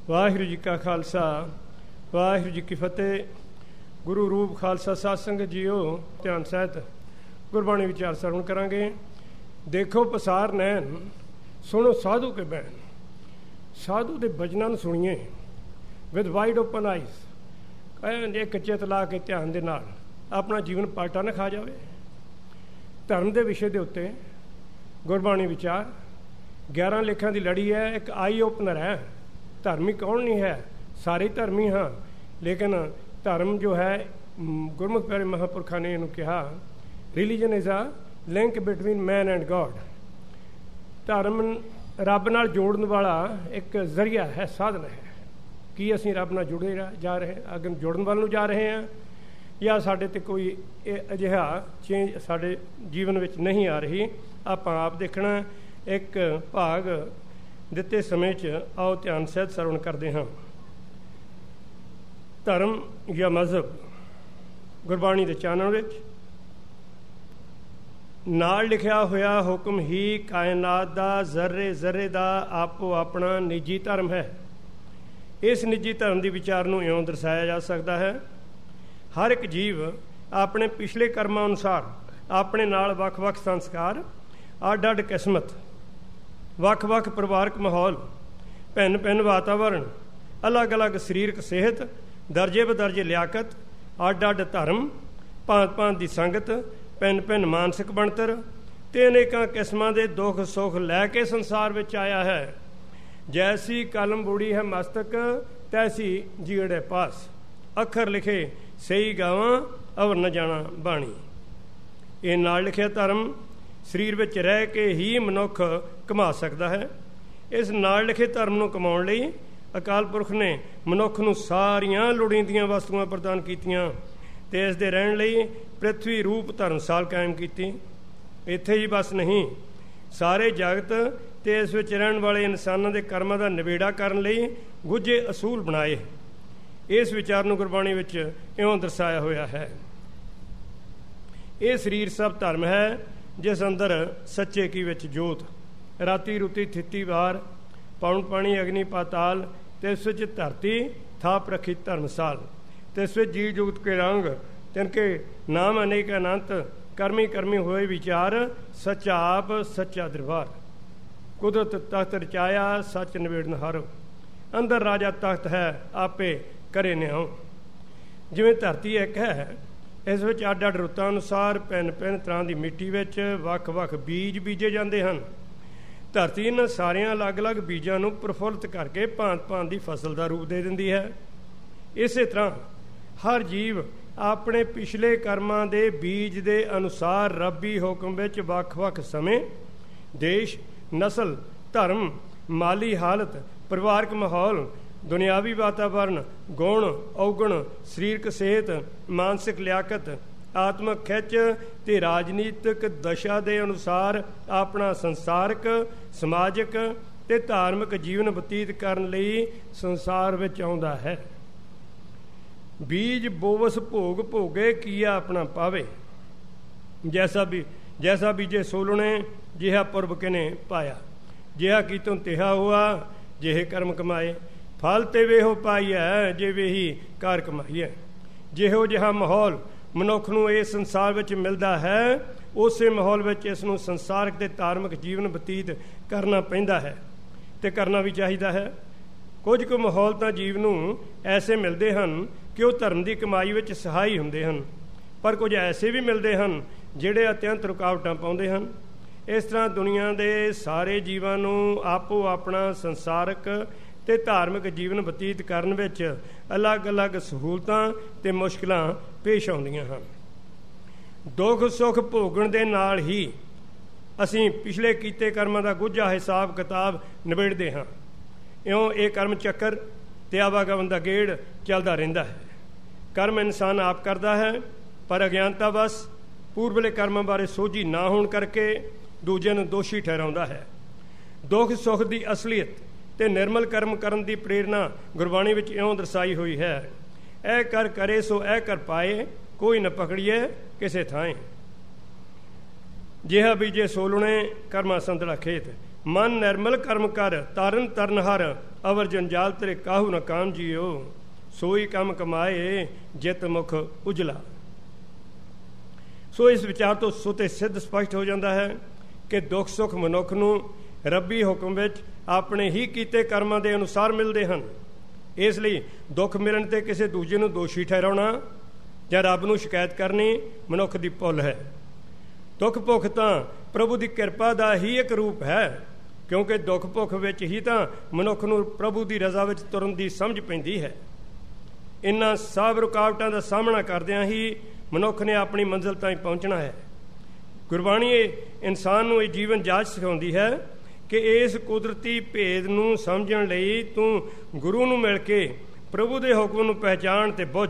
ਵਾਹਿਗੁਰੂ ਜੀ ਕਾ ਖਾਲਸਾ, ਵਾਹਿਗੁਰੂ ਜੀ ਕੀ ਫਤਿਹ। ਗੁਰੂ ਰੂਪ ਖਾਲਸਾ ਸਾਧ ਸੰਗਤ ਜੀਓ, ਧਿਆਨ ਸਹਿਤ ਗੁਰਬਾਣੀ ਵਿਚਾਰ ਸਰਵਣ ਕਰਾਂਗੇ। ਦੇਖੋ ਪਸਾਰ ਨੈਣ, ਸੁਣੋ ਸਾਧੂ ਕੇ ਬੈਣ। ਸਾਧੂ ਦੇ ਬਚਨਾਂ ਨੂੰ ਸੁਣੀਏ ਵਿਦ ਵਾਈਡ ਓਪਨ ਆਈਜ਼। ਕਹਿੰਦੇ ਇੱਕ ਚਿੱਤ ਲਾ ਕੇ ਧਿਆਨ ਦੇ ਨਾਲ ਆਪਣਾ ਜੀਵਨ ਪਾਟਾ ਨਾ ਖਾ ਜਾਵੇ। ਧਰਮ ਦੇ ਵਿਸ਼ੇ ਦੇ ਉੱਤੇ ਗੁਰਬਾਣੀ ਵਿਚਾਰ 11 ਲੇਖਾਂ ਦੀ ਲੜੀ ਹੈ। ਇੱਕ ਆਈ ਓਪਨਰ ਹੈ। ਧਰਮੀ ਕੌਣ ਨਹੀਂ ਹੈ, ਸਾਰੇ ਧਰਮੀ ਹਾਂ, ਲੇਕਿਨ ਧਰਮ ਜੋ ਹੈ ਗੁਰਮੁਖ ਪਿਆਰੇ ਮਹਾਂਪੁਰਖਾਂ ਨੇ ਇਹਨੂੰ ਕਿਹਾ religion is a link between man and God. ਧਰਮ ਰੱਬ ਨਾਲ ਜੋੜਨ ਵਾਲਾ ਇੱਕ ਜ਼ਰੀਆ ਹੈ, ਸਾਧਨ ਹੈ। ਕੀ ਅਸੀਂ ਰੱਬ ਨਾਲ ਜੁੜੇ ਜਾ ਰਹੇ, ਅਗਰ ਜੁੜਨ ਵੱਲ ਨੂੰ ਜਾ ਰਹੇ ਹਾਂ, ਜਾਂ ਸਾਡੇ 'ਤੇ ਕੋਈ ਅਜਿਹਾ ਚੇਂਜ ਸਾਡੇ ਜੀਵਨ ਵਿੱਚ ਨਹੀਂ ਆ ਰਹੀ। ਆਪਾਂ ਆਪ ਦੇਖਣਾ। ਇੱਕ ਭਾਗ ਦਿੱਤੇ ਸਮੇਂ 'ਚ ਆਓ ਧਿਆਨ ਸਹਿਤ ਸਰਵਣ ਕਰਦੇ ਹਾਂ। ਧਰਮ ਜਾਂ ਮਜ਼ਹਬ ਗੁਰਬਾਣੀ ਦੇ ਚਾਨਣ ਵਿੱਚ ਨਾਲ ਲਿਖਿਆ ਹੋਇਆ ਹੁਕਮ ਹੀ ਕਾਇਨਾਤ ਦਾ ਜ਼ਰਰੇ ਜ਼ਰਰੇ ਦਾ ਆਪੋ ਆਪਣਾ ਨਿੱਜੀ ਧਰਮ ਹੈ। ਇਸ ਨਿੱਜੀ ਧਰਮ ਦੀ ਵਿਚਾਰ ਨੂੰ ਇਉਂ ਦਰਸਾਇਆ ਜਾ ਸਕਦਾ ਹੈ। ਹਰ ਇੱਕ ਜੀਵ ਆਪਣੇ ਪਿਛਲੇ ਕਰਮਾਂ ਅਨੁਸਾਰ ਆਪਣੇ ਨਾਲ ਵੱਖ-ਵੱਖ ਸੰਸਕਾਰ, ਅੱਡ-ਅੱਡ ਕਿਸਮਤ, ਵੱਖ-ਵੱਖ ਪਰਿਵਾਰਕ ਮਾਹੌਲ, ਭਿੰਨ-ਭਿੰਨ ਵਾਤਾਵਰਣ, ਅਲੱਗ-ਅਲੱਗ ਸਰੀਰਕ ਸਿਹਤ, ਦਰਜੇ ਬਦਰਜੇ ਲਿਆਕਤ, ਅੱਡ-ਅੱਡ ਧਰਮ, ਭਾਂਤ-ਭਾਂਤ ਦੀ ਸੰਗਤ, ਭਿੰਨ-ਭਿੰਨ ਮਾਨਸਿਕ ਬਣਤਰ ਤੇ ਅਨੇਕਾਂ ਕਿਸਮਾਂ ਦੇ ਦੁੱਖ ਸੁੱਖ ਲੈ ਕੇ ਸੰਸਾਰ ਵਿੱਚ ਆਇਆ ਹੈ। ਜੈਸੀ ਕਲਮ ਬੂੜੀ ਹੈ ਮਸਤਕ, ਤੈਸੀ ਜੀੜੇ ਪਾਸ। ਅੱਖਰ ਲਿਖੇ ਸਹੀ ਗਾਵਾਂ, ਅਵਰ ਨ ਜਾਣਾ ਬਾਣੀ। ਇਹ ਨਾਲ ਲਿਖਿਆ ਧਰਮ ਸਰੀਰ ਵਿੱਚ ਰਹਿ ਕੇ ਹੀ ਮਨੁੱਖ ਕਮਾ ਸਕਦਾ ਹੈ। ਇਸ ਨਾਲ ਲਿਖੇ ਧਰਮ ਨੂੰ ਕਮਾਉਣ ਲਈ ਅਕਾਲ ਪੁਰਖ ਨੇ ਮਨੁੱਖ ਨੂੰ ਸਾਰੀਆਂ ਲੋੜੀਂਦੀਆਂ ਵਸਤੂਆਂ ਪ੍ਰਦਾਨ ਕੀਤੀਆਂ ਅਤੇ ਇਸ ਦੇ ਰਹਿਣ ਲਈ ਪ੍ਰਿਥਵੀ ਰੂਪ ਧਰਮਸਾਲ ਕਾਇਮ ਕੀਤੀ। ਇੱਥੇ ਹੀ ਬਸ ਨਹੀਂ, ਸਾਰੇ ਜਗਤ ਅਤੇ ਇਸ ਵਿੱਚ ਰਹਿਣ ਵਾਲੇ ਇਨਸਾਨਾਂ ਦੇ ਕਰਮਾਂ ਦਾ ਨਿਬੇੜਾ ਕਰਨ ਲਈ ਗੁੱਝੇ ਅਸੂਲ ਬਣਾਏ। ਇਸ ਵਿਚਾਰ ਨੂੰ ਗੁਰਬਾਣੀ ਵਿੱਚ ਇਉਂ ਦਰਸਾਇਆ ਹੋਇਆ ਹੈ। ਇਹ ਸਰੀਰ ਸਭ ਧਰਮ ਹੈ, ਜਿਸ ਅੰਦਰ ਸੱਚੇ ਕੀ ਵਿੱਚ ਜੋਤ। ਰਾਤੀ ਰੁਤੀ ਥਿੱਤੀ ਵਾਰ, ਪੌਣ ਪਾਣੀ ਅਗਨੀ ਪਾਤਾਲ, ਤਿਸ ਵਿੱਚ ਧਰਤੀ ਥਾਪ ਰੱਖੀ ਧਰਮਸਾਲ। ਤਿਸ ਵਿੱਚ ਜੀ ਜੁਗਤ ਕੇ ਰੰਗ, ਤਿਨਕੇ ਨਾਮ ਅਨੇਕ ਅਨੰਤ। ਕਰਮੀ ਕਰਮੀ ਹੋਏ ਵਿਚਾਰ, ਸੱਚਾ ਆਪ ਸੱਚਾ ਦਰਬਾਰ। ਕੁਦਰਤ ਤਖਤ ਰਚਾਇਆ, ਸੱਚ ਨਿਬੇੜਨ ਹਾਰੋ। ਅੰਦਰ ਰਾਜਾ ਤਖਤ ਹੈ, ਆਪੇ ਕਰੇ ਨਿਆਉ। ਜਿਵੇਂ ਧਰਤੀ ਇੱਕ ਹੈ, ਇਸ ਵਿੱਚ ਅੱਡ-ਅੱਡ ਰੁੱਤਾਂ ਅਨੁਸਾਰ ਭਿੰਨ-ਭਿੰਨ ਤਰ੍ਹਾਂ ਦੀ ਮਿੱਟੀ ਵਿੱਚ ਵੱਖ-ਵੱਖ ਬੀਜ ਬੀਜੇ ਜਾਂਦੇ ਹਨ। ਧਰਤੀ ਇਹਨਾਂ ਸਾਰਿਆਂ ਅਲੱਗ-ਅਲੱਗ ਬੀਜਾਂ ਨੂੰ ਪ੍ਰਫੁੱਲਤ ਕਰਕੇ ਭਾਂਤ-ਭਾਂਤ ਦੀ ਫਸਲ ਦਾ ਰੂਪ ਦੇ ਦਿੰਦੀ ਹੈ। ਇਸੇ ਤਰ੍ਹਾਂ ਹਰ ਜੀਵ ਆਪਣੇ ਪਿਛਲੇ ਕਰਮਾਂ ਦੇ ਬੀਜ ਦੇ ਅਨੁਸਾਰ ਰੱਬੀ ਹੁਕਮ ਵਿੱਚ ਵੱਖ-ਵੱਖ ਸਮੇਂ, ਦੇਸ਼, ਨਸਲ, ਧਰਮ, ਮਾਲੀ ਹਾਲਤ, ਪਰਿਵਾਰਕ ਮਾਹੌਲ, ਦੁਨਿਆਵੀ ਵਾਤਾਵਰਨ, ਗੁਣ ਔਗਣ, ਸਰੀਰਕ ਸਿਹਤ, ਮਾਨਸਿਕ ਲਿਆਕਤ, ਆਤਮਕ ਖਿੱਚ ਤੇ ਰਾਜਨੀਤਿਕ ਦਸ਼ਾ ਦੇ ਅਨੁਸਾਰ ਆਪਣਾ ਸੰਸਾਰਕ, ਸਮਾਜਿਕ ਤੇ ਧਾਰਮਿਕ ਜੀਵਨ ਬਤੀਤ ਕਰਨ ਲਈ ਸੰਸਾਰ ਵਿੱਚ ਆਉਂਦਾ ਹੈ। ਬੀਜ ਬੋਵਸ ਭੋਗ ਭੋਗੇ, ਕੀਆ ਆਪਣਾ ਪਾਵੇ। ਜੈਸਾ ਬੀਜੇ ਸੋਲਣੇ, ਜਿਹਾ ਪੁਰਬ ਕਿਨੇ ਪਾਇਆ। ਜਿਹਾ ਕੀਤੋਂ ਤਿਹਾ ਹੁਆ, ਜਿਹੇ ਕਰਮ ਕਮਾਏ। ਫਲ ਤੇ ਵੇਹੋ ਪਾਈਐ, ਜੇ ਵੇਹੀ ਕਾਰ ਕਮਾਈਐ। ਜਿਹੋ ਜਿਹਾ ਮਾਹੌਲ ਮਨੁੱਖ ਨੂੰ ਇਸ ਸੰਸਾਰ ਵਿੱਚ ਮਿਲਦਾ ਹੈ, ਉਸੇ ਮਾਹੌਲ ਵਿੱਚ ਇਸ ਨੂੰ ਸੰਸਾਰਕ ਤੇ ਧਾਰਮਿਕ ਜੀਵਨ ਬਤੀਤ ਕਰਨਾ ਪੈਂਦਾ ਹੈ ਅਤੇ ਕਰਨਾ ਵੀ ਚਾਹੀਦਾ ਹੈ। ਕੁਝ ਕੁ ਮਾਹੌਲ ਤਾਂ ਜੀਵ ਨੂੰ ਐਸੇ ਮਿਲਦੇ ਹਨ ਕਿ ਉਹ ਧਰਮ ਦੀ ਕਮਾਈ ਵਿੱਚ ਸਹਾਈ ਹੁੰਦੇ ਹਨ, ਪਰ ਕੁਝ ਐਸੇ ਵੀ ਮਿਲਦੇ ਹਨ ਜਿਹੜੇ ਅਤਿਅੰਤ ਰੁਕਾਵਟਾਂ ਪਾਉਂਦੇ ਹਨ। ਇਸ ਤਰ੍ਹਾਂ ਦੁਨੀਆ ਦੇ ਸਾਰੇ ਜੀਵਾਂ ਨੂੰ ਆਪੋ ਆਪਣਾ ਸੰਸਾਰਕ ਅਤੇ ਧਾਰਮਿਕ ਜੀਵਨ ਬਤੀਤ ਕਰਨ ਵਿੱਚ ਅਲੱਗ-ਅਲੱਗ ਸਹੂਲਤਾਂ ਅਤੇ ਮੁਸ਼ਕਿਲਾਂ ਪੇਸ਼ ਆਉਂਦੀਆਂ ਹਨ। ਦੁੱਖ ਸੁੱਖ ਭੋਗਣ ਦੇ ਨਾਲ ਹੀ ਅਸੀਂ ਪਿਛਲੇ ਕੀਤੇ ਕਰਮਾਂ ਦਾ ਗੁੱਝਾ ਹਿਸਾਬ ਕਿਤਾਬ ਨਿਬੇੜਦੇ ਹਾਂ। ਇਉਂ ਇਹ ਕਰਮ ਚੱਕਰ ਅਤੇ ਆਵਾਗਮਨ ਦਾ ਗੇੜ ਚੱਲਦਾ ਰਹਿੰਦਾ ਹੈ। ਕਰਮ ਇਨਸਾਨ ਆਪ ਕਰਦਾ ਹੈ, ਪਰ ਅਗਿਆਨਤਾ ਵਸ ਪੂਰਬਲੇ ਕਰਮਾਂ ਬਾਰੇ ਸੋਝੀ ਨਾ ਹੋਣ ਕਰਕੇ ਦੂਜਿਆਂ ਨੂੰ ਦੋਸ਼ੀ ਠਹਿਰਾਉਂਦਾ ਹੈ। ਦੁੱਖ ਸੁੱਖ ਦੀ ਅਸਲੀਅਤ ਤੇ ਨਿਰਮਲ ਕਰਮ ਕਰਨ ਦੀ ਪ੍ਰੇਰਨਾ ਗੁਰਬਾਣੀ ਵਿੱਚ ਇਉਂ ਦਰਸਾਈ ਹੋਈ ਹੈ। ਇਹ ਕਰ ਕਰੇ ਸੋ ਇਹ ਕਰ ਪਾਏ, ਕੋਈ ਨਾ ਪਕੜੀਏ ਕਿਸੇ ਥਾਂ। ਜਿਹਾ ਬੀਜੇ ਸੋਲਣੇ, ਕਰਮਾ ਸੰਤੜਾ ਖੇਤ। ਮਨ ਨਿਰਮਲ ਕਰਮ ਕਰ, ਤਾਰਨ ਤਰਨ ਹਰ, ਅਵਰ ਜੰਜਾਲ ਤੇਰੇ ਕਾਹੂ ਨ ਕਾਮ ਜੀਓ। ਸੋਈ ਕੰਮ ਕਮਾਏ ਜਿਤ ਮੁਖ ਉਜਲਾ। ਸੋ ਇਸ ਵਿਚਾਰ ਤੋਂ ਸੁਤੇ ਸਿੱਧ ਸਪਸ਼ਟ ਹੋ ਜਾਂਦਾ ਹੈ ਕਿ ਦੁੱਖ ਸੁੱਖ ਮਨੁੱਖ ਨੂੰ ਰੱਬੀ ਹੁਕਮ ਵਿੱਚ ਆਪਣੇ ਹੀ ਕੀਤੇ ਕਰਮਾਂ ਦੇ ਅਨੁਸਾਰ ਮਿਲਦੇ ਹਨ। ਇਸ ਲਈ ਦੁੱਖ ਮਿਲਣ 'ਤੇ ਕਿਸੇ ਦੂਜੇ ਨੂੰ ਦੋਸ਼ੀ ਠਹਿਰਾਉਣਾ ਜਾਂ ਰੱਬ ਨੂੰ ਸ਼ਿਕਾਇਤ ਕਰਨੀ ਮਨੁੱਖ ਦੀ ਭੁੱਲ ਹੈ। ਦੁੱਖ ਭੁੱਖ ਤਾਂ ਪ੍ਰਭੂ ਦੀ ਕਿਰਪਾ ਦਾ ਹੀ ਇੱਕ ਰੂਪ ਹੈ, ਕਿਉਂਕਿ ਦੁੱਖ ਭੁੱਖ ਵਿੱਚ ਹੀ ਤਾਂ ਮਨੁੱਖ ਨੂੰ ਪ੍ਰਭੂ ਦੀ ਰਜ਼ਾ ਵਿੱਚ ਤੁਰਨ ਦੀ ਸਮਝ ਪੈਂਦੀ ਹੈ। ਇਨ੍ਹਾਂ ਸਭ ਰੁਕਾਵਟਾਂ ਦਾ ਸਾਹਮਣਾ ਕਰਦਿਆਂ ਹੀ ਮਨੁੱਖ ਨੇ ਆਪਣੀ ਮੰਜ਼ਿਲ ਤਾਈਂ ਪਹੁੰਚਣਾ ਹੈ। ਗੁਰਬਾਣੀ ਇਨਸਾਨ ਨੂੰ ਇਹ ਜੀਵਨ ਜਾਚ ਸਿਖਾਉਂਦੀ ਹੈ ਕਿ ਇਸ ਕੁਦਰਤੀ ਭੇਦ ਨੂੰ ਸਮਝਣ ਲਈ ਤੂੰ ਗੁਰੂ ਨੂੰ ਮਿਲ ਕੇ ਪ੍ਰਭੂ ਦੇ ਹੁਕਮ ਨੂੰ ਪਹਿਚਾਣ ਤੇ ਬੁੱਝ।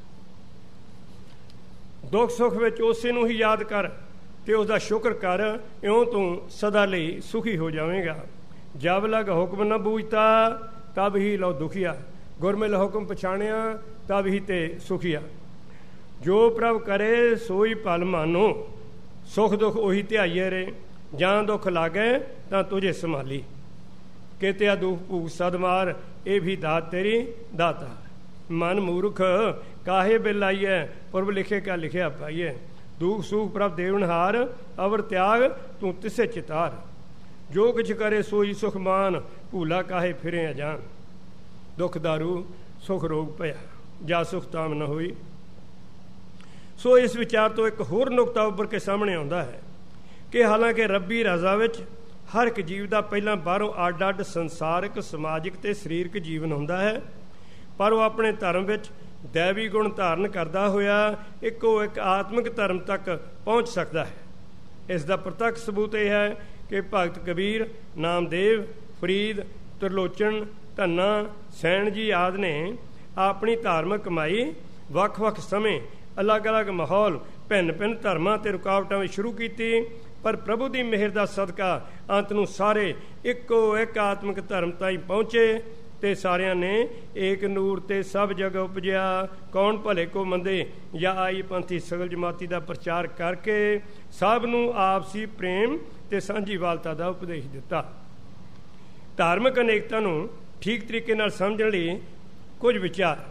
ਦੁੱਖ ਸੁੱਖ ਵਿੱਚ ਉਸੇ ਨੂੰ ਹੀ ਯਾਦ ਕਰ ਤੇ ਉਸ ਦਾ ਸ਼ੁਕਰ ਕਰ, ਇਉਂ ਤੂੰ ਸਦਾ ਲਈ ਸੁਖੀ ਹੋ ਜਾਵੇਂਗਾ। ਜਬ ਲਗ ਹੁਕਮ ਨ ਬੂਝਤਾ ਤਬ ਹੀ ਲਉ ਦੁਖੀਆ, ਗੁਰਮਿਲ ਹੁਕਮ ਪਛਾਣਿਆ ਤਬ ਹੀ ਤੇ ਸੁਖੀਆ। ਜੋ ਪ੍ਰਭ ਕਰੇ ਸੋਈ ਭਲ ਮਾਨੋ, ਸੁਖ ਦੁੱਖ ਉਹੀ ਧਿਆਈਏ ਰੇ, ਜਾਂ ਦੁੱਖ ਲਾਗੇ ਤਾਂ ਤੁਝੇ ਸੰਭਾਲੀ। ਕਿਤਿਆ ਦੁਖ ਭੂਖ ਸਦ ਮਾਰ, ਇਹ ਵੀ ਦਾਤ ਤੇਰੀ ਦਾਤਾ। ਮਨ ਮੂਰਖ ਕਾਹੇ ਬਿਲ ਆਈਐ, ਪੁਰਬ ਲਿਖੇ ਕਾ ਲਿਖਿਆ ਪਾਈਐ। ਦੁਖ ਸੁਖ ਪ੍ਰਭ ਦੇਵਨਹਾਰ, ਅਵਰ ਤਿਆਗ ਤੂੰ ਤਿਸੇ ਚਿਤਾਰ। ਜੋ ਕੁਛ ਕਰੇ ਸੋਈ ਸੁਖ ਮਾਨ, ਭੂਲਾ ਕਾਹੇ ਫਿਰੇ ਅਜਾਨ। ਦੁੱਖ ਦਾਰੂ ਸੁਖ ਰੋਗ ਭਇਆ, ਜਾ ਸੁਖ ਤਾਮ ਨ ਹੋਈ। ਸੋ ਇਸ ਵਿਚਾਰ ਤੋਂ ਇੱਕ ਹੋਰ ਨੁਕਤਾ ਉੱਭਰ ਕੇ ਸਾਹਮਣੇ ਆਉਂਦਾ ਹੈ ਕਿ ਹਾਲਾਂਕਿ ਰੱਬੀ ਰਜ਼ਾ ਵਿੱਚ ਹਰ ਇੱਕ ਜੀਵ ਦਾ ਪਹਿਲਾਂ ਬਾਹਰੋਂ ਅੱਡ ਅੱਡ ਸੰਸਾਰਿਕ, ਸਮਾਜਿਕ ਤੇ ਸਰੀਰਕ ਜੀਵਨ ਹੁੰਦਾ ਹੈ, ਪਰ ਉਹ ਆਪਣੇ ਧਰਮ ਵਿੱਚ ਦੈਵੀ ਗੁਣ ਧਾਰਨ ਕਰਦਾ ਹੋਇਆ ਇੱਕੋ ਇੱਕ ਆਤਮਿਕ ਧਰਮ ਤੱਕ ਪਹੁੰਚ ਸਕਦਾ ਹੈ। ਇਸ ਦਾ ਪ੍ਰਤੱਖ ਸਬੂਤ ਇਹ ਹੈ ਕਿ ਭਗਤ ਕਬੀਰ, ਨਾਮਦੇਵ, ਫਰੀਦ, ਤ੍ਰਿਲੋਚਨ, ਧੰਨਾ, ਸੈਣ ਜੀ ਆਦਿ ਨੇ ਆਪਣੀ ਧਾਰਮਿਕ ਕਮਾਈ ਵੱਖ-ਵੱਖ ਸਮੇਂ ਅਲੱਗ-ਅਲੱਗ ਮਾਹੌਲ, ਭਿੰਨ-ਭਿੰਨ ਧਰਮਾਂ ਤੇ ਰੁਕਾਵਟਾਂ ਵਿੱਚ ਸ਼ੁਰੂ ਕੀਤੀ, ਪਰ ਪ੍ਰਭੂ ਦੀ ਮਿਹਰ ਦਾ ਸਦਕਾ ਅੰਤ ਨੂੰ ਸਾਰੇ ਇੱਕੋ ਇੱਕ ਆਤਮਿਕ ਧਰਮ ਤਾਈਂ ਪਹੁੰਚੇ ਤੇ ਸਾਰਿਆਂ ਨੇ ਏਕ ਨੂਰ ਤੇ ਸਭ ਜਗ੍ਹਾ ਉਪਜਿਆ। ਕੌਣ ਭਲੇ ਕੋ ਮੰਦੇ, ਜਾਂ ਆਈ ਪੰਥੀ ਸਗਲ ਜਮਾਤੀ ਦਾ ਪ੍ਰਚਾਰ ਕਰਕੇ ਸਭ ਨੂੰ ਆਪਸੀ ਪ੍ਰੇਮ ਤੇ ਸਾਂਝੀਵਾਲਤਾ ਦਾ ਉਪਦੇਸ਼ ਦਿੱਤਾ। ਧਾਰਮਿਕ ਅਨੇਕਤਾ ਨੂੰ ਠੀਕ ਤਰੀਕੇ ਨਾਲ ਸਮਝਣ ਲਈ ਕੁਝ ਵਿਚਾਰ।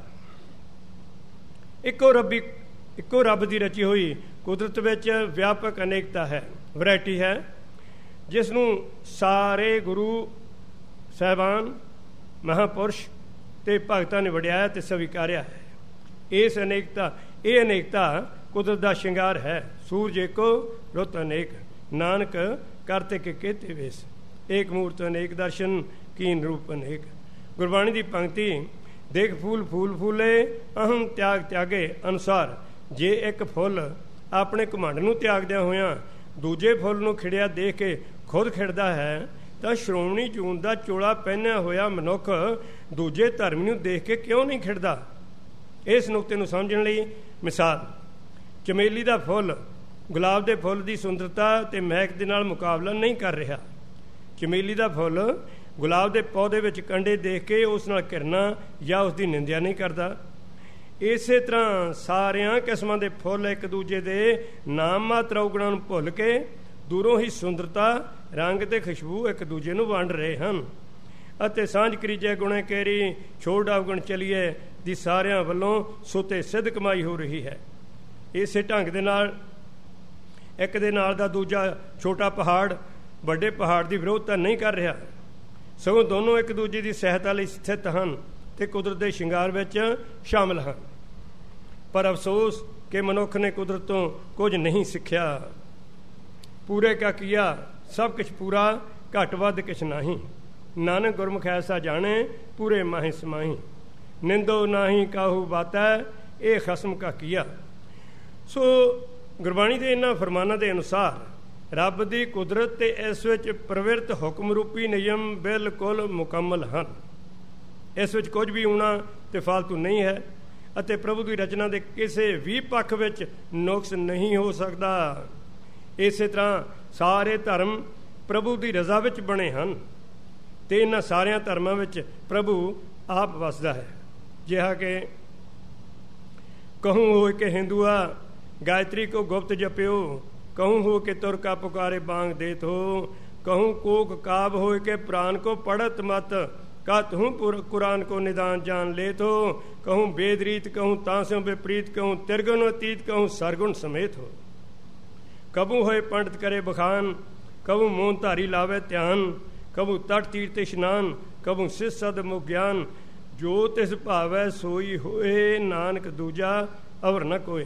ਇੱਕੋ ਰੱਬ ਦੀ ਰਚੀ ਹੋਈ ਕੁਦਰਤ ਵਿੱਚ ਵਿਆਪਕ ਅਨੇਕਤਾ ਹੈ, ਵੈਰਾਇਟੀ ਹੈ, ਜਿਸ ਨੂੰ ਸਾਰੇ ਗੁਰੂ ਸਾਹਿਬਾਨ, ਮਹਾਂਪੁਰਸ਼ ਤੇ ਭਗਤਾਂ ਨੇ ਵਡਿਆਇਆ ਤੇ ਸਵੀਕਾਰਿਆ ਹੈ। ਇਹ ਅਨੇਕਤਾ ਕੁਦਰਤ ਦਾ ਸ਼ਿੰਗਾਰ ਹੈ। ਸੂਰਜ ਏਕੋ ਰੁੱਤ ਅਨੇਕ, ਨਾਨਕ ਕਰਤੇ ਕੇ ਕੇਤੇ ਵੇਸ, ਏਕ ਮੂਰਤ ਅਨੇਕ ਦਰਸ਼ਨ, ਕੀਨ ਰੂਪ ਅਨੇਕ। ਗੁਰਬਾਣੀ ਦੀ ਪੰਕਤੀ ਦੇਖ ਫੂਲ ਫੂਲ ਫੂਲੇ, ਅਹੰ ਤਿਆਗ ਤਿਆਗੇ ਅਨੁਸਾਰ, ਜੇ ਇੱਕ ਫੁੱਲ ਆਪਣੇ ਘਮੰਡ ਨੂੰ ਤਿਆਗਦਿਆਂ ਹੋਇਆਂ ਦੂਜੇ ਫੁੱਲ ਨੂੰ ਖਿੜਿਆ ਦੇਖ ਕੇ ਖੁਦ ਖਿੜਦਾ ਹੈ, ਤਾਂ ਸ਼੍ਰੋਮਣੀ ਜੂਨ ਦਾ ਚੋਲਾ ਪਹਿਨਿਆ ਹੋਇਆ ਮਨੁੱਖ ਦੂਜੇ ਧਰਮ ਨੂੰ ਦੇਖ ਕੇ ਕਿਉਂ ਨਹੀਂ ਖਿੜਦਾ? ਇਸ ਨੁਕਤੇ ਨੂੰ ਸਮਝਣ ਲਈ ਮਿਸਾਲ, ਚਮੇਲੀ ਦਾ ਫੁੱਲ ਗੁਲਾਬ ਦੇ ਫੁੱਲ ਦੀ ਸੁੰਦਰਤਾ ਤੇ ਮਹਿਕ ਦੇ ਨਾਲ ਮੁਕਾਬਲਾ ਨਹੀਂ ਕਰ ਰਿਹਾ। ਚਮੇਲੀ ਦਾ ਫੁੱਲ ਗੁਲਾਬ ਦੇ ਪੌਦੇ ਵਿੱਚ ਕੰਡੇ ਦੇਖ ਕੇ ਉਸ ਨਾਲ ਘਿਰਨਾ ਜਾਂ ਉਸ ਦੀ ਨਿੰਦਿਆ ਨਹੀਂ ਕਰਦਾ। ਇਸੇ ਤਰ੍ਹਾਂ ਸਾਰਿਆਂ ਕਿਸਮਾਂ ਦੇ ਫੁੱਲ ਇੱਕ ਦੂਜੇ ਦੇ ਨਾਮ ਮਾਤਰ ਔਗੁਣਾਂ ਨੂੰ ਭੁੱਲ ਕੇ ਦੂਰੋਂ ਹੀ ਸੁੰਦਰਤਾ, ਰੰਗ ਤੇ ਖੁਸ਼ਬੂ ਇੱਕ ਦੂਜੇ ਨੂੰ ਵੰਡ ਰਹੇ ਹਨ ਅਤੇ ਸਾਂਝ ਕਰੀਜੇ ਗੁਣੇ ਕੇਰੀ, ਛੋੜ ਅਵਗੁਣ ਚਲੀਏ ਦੀ ਸਾਰਿਆਂ ਵੱਲੋਂ ਸੁਤੇ ਸਿੱਧ ਕਮਾਈ ਹੋ ਰਹੀ ਹੈ। ਇਸੇ ਢੰਗ ਦੇ ਨਾਲ ਇੱਕ ਦੇ ਨਾਲ ਦਾ ਦੂਜਾ ਛੋਟਾ ਪਹਾੜ ਵੱਡੇ ਪਹਾੜ ਦੀ ਵਿਰੋਧਤਾ ਨਹੀਂ ਕਰ ਰਿਹਾ, ਸਗੋਂ ਦੋਨੋਂ ਇੱਕ ਦੂਜੇ ਦੀ ਸਹਾਇਤਾ ਲਈ ਸਥਿਤ ਹਨ ਤੇ ਕੁਦਰਤ ਦੇ ਸ਼ਿੰਗਾਰ ਵਿੱਚ ਸ਼ਾਮਲ ਹਨ। ਪਰ ਅਫਸੋਸ ਕਿ ਮਨੁੱਖ ਨੇ ਕੁਦਰਤ ਤੋਂ ਕੁਝ ਨਹੀਂ ਸਿੱਖਿਆ। ਪੂਰੇ ਕਾ ਕੀਆ, ਸਭ ਕੁਛ ਪੂਰਾ, ਘੱਟ ਵੱਧ ਕੁਛ ਨਹੀਂ। ਨਾਨਕ ਗੁਰਮੁਖ ਐਸਾ ਜਾਣੇ, ਪੂਰੇ ਮਾਹੀ ਸਮਾਹੀ। ਨਿੰਦੋ ਨਾਹੀ ਕਾਹੂ ਬਾਤੈ, ਇਹ ਖਸਮ ਕਾ ਕੀਆ। ਸੋ ਗੁਰਬਾਣੀ ਦੇ ਇਹਨਾਂ ਫਰਮਾਨਾਂ ਦੇ ਅਨੁਸਾਰ ਰੱਬ ਦੀ ਕੁਦਰਤ ਤੇ ਇਸ ਵਿੱਚ ਪ੍ਰਵਿਰਤ ਹੁਕਮ ਰੂਪੀ ਨਿਯਮ ਬਿਲਕੁਲ ਮੁਕੰਮਲ ਹਨ। ਇਸ ਵਿੱਚ ਕੁਝ ਵੀ ਊਣਾ ਤੇ ਫਾਲਤੂ ਨਹੀਂ ਹੈ ਅਤੇ ਪ੍ਰਭੂ ਦੀ ਰਚਨਾ ਦੇ ਕਿਸੇ ਵੀ ਪੱਖ ਵਿੱਚ ਨੁਕਸ ਨਹੀਂ ਹੋ ਸਕਦਾ। ਇਸੇ ਤਰ੍ਹਾਂ ਸਾਰੇ ਧਰਮ ਪ੍ਰਭੂ ਦੀ ਰਜ਼ਾ ਵਿੱਚ ਬਣੇ ਹਨ ਤੇ ਇਹਨਾਂ ਸਾਰਿਆਂ ਧਰਮਾਂ ਵਿੱਚ ਪ੍ਰਭੂ ਆਪ ਵਸਦਾ ਹੈ। ਜਿਹਾ ਕਿ ਕਹੂੰ ਹੋ ਕੇ ਹਿੰਦੂਆ गायत्री को गुप्त जप्यो, कहूँ हो कि तुर का पुकारे बांग देत हो, कहूँ कोक काब होए के प्राण को पढ़त मत, कहत हूँ कुरान को निदान जान ले तो, कहूँ वेद रीत कहूँ तांस्यों विपरीत, कहूँ तिरगुण अतीत कहूँ सरगुण समेत हो। कबू होए पंडित करे बखान, कबू मोन धारी लावे ध्यान, कबू तट तीर्थ स्नान, कबू सिस सद मुख ज्ञान, जो तिस भावै सोई होए, नानक दूजा अवर न कोए।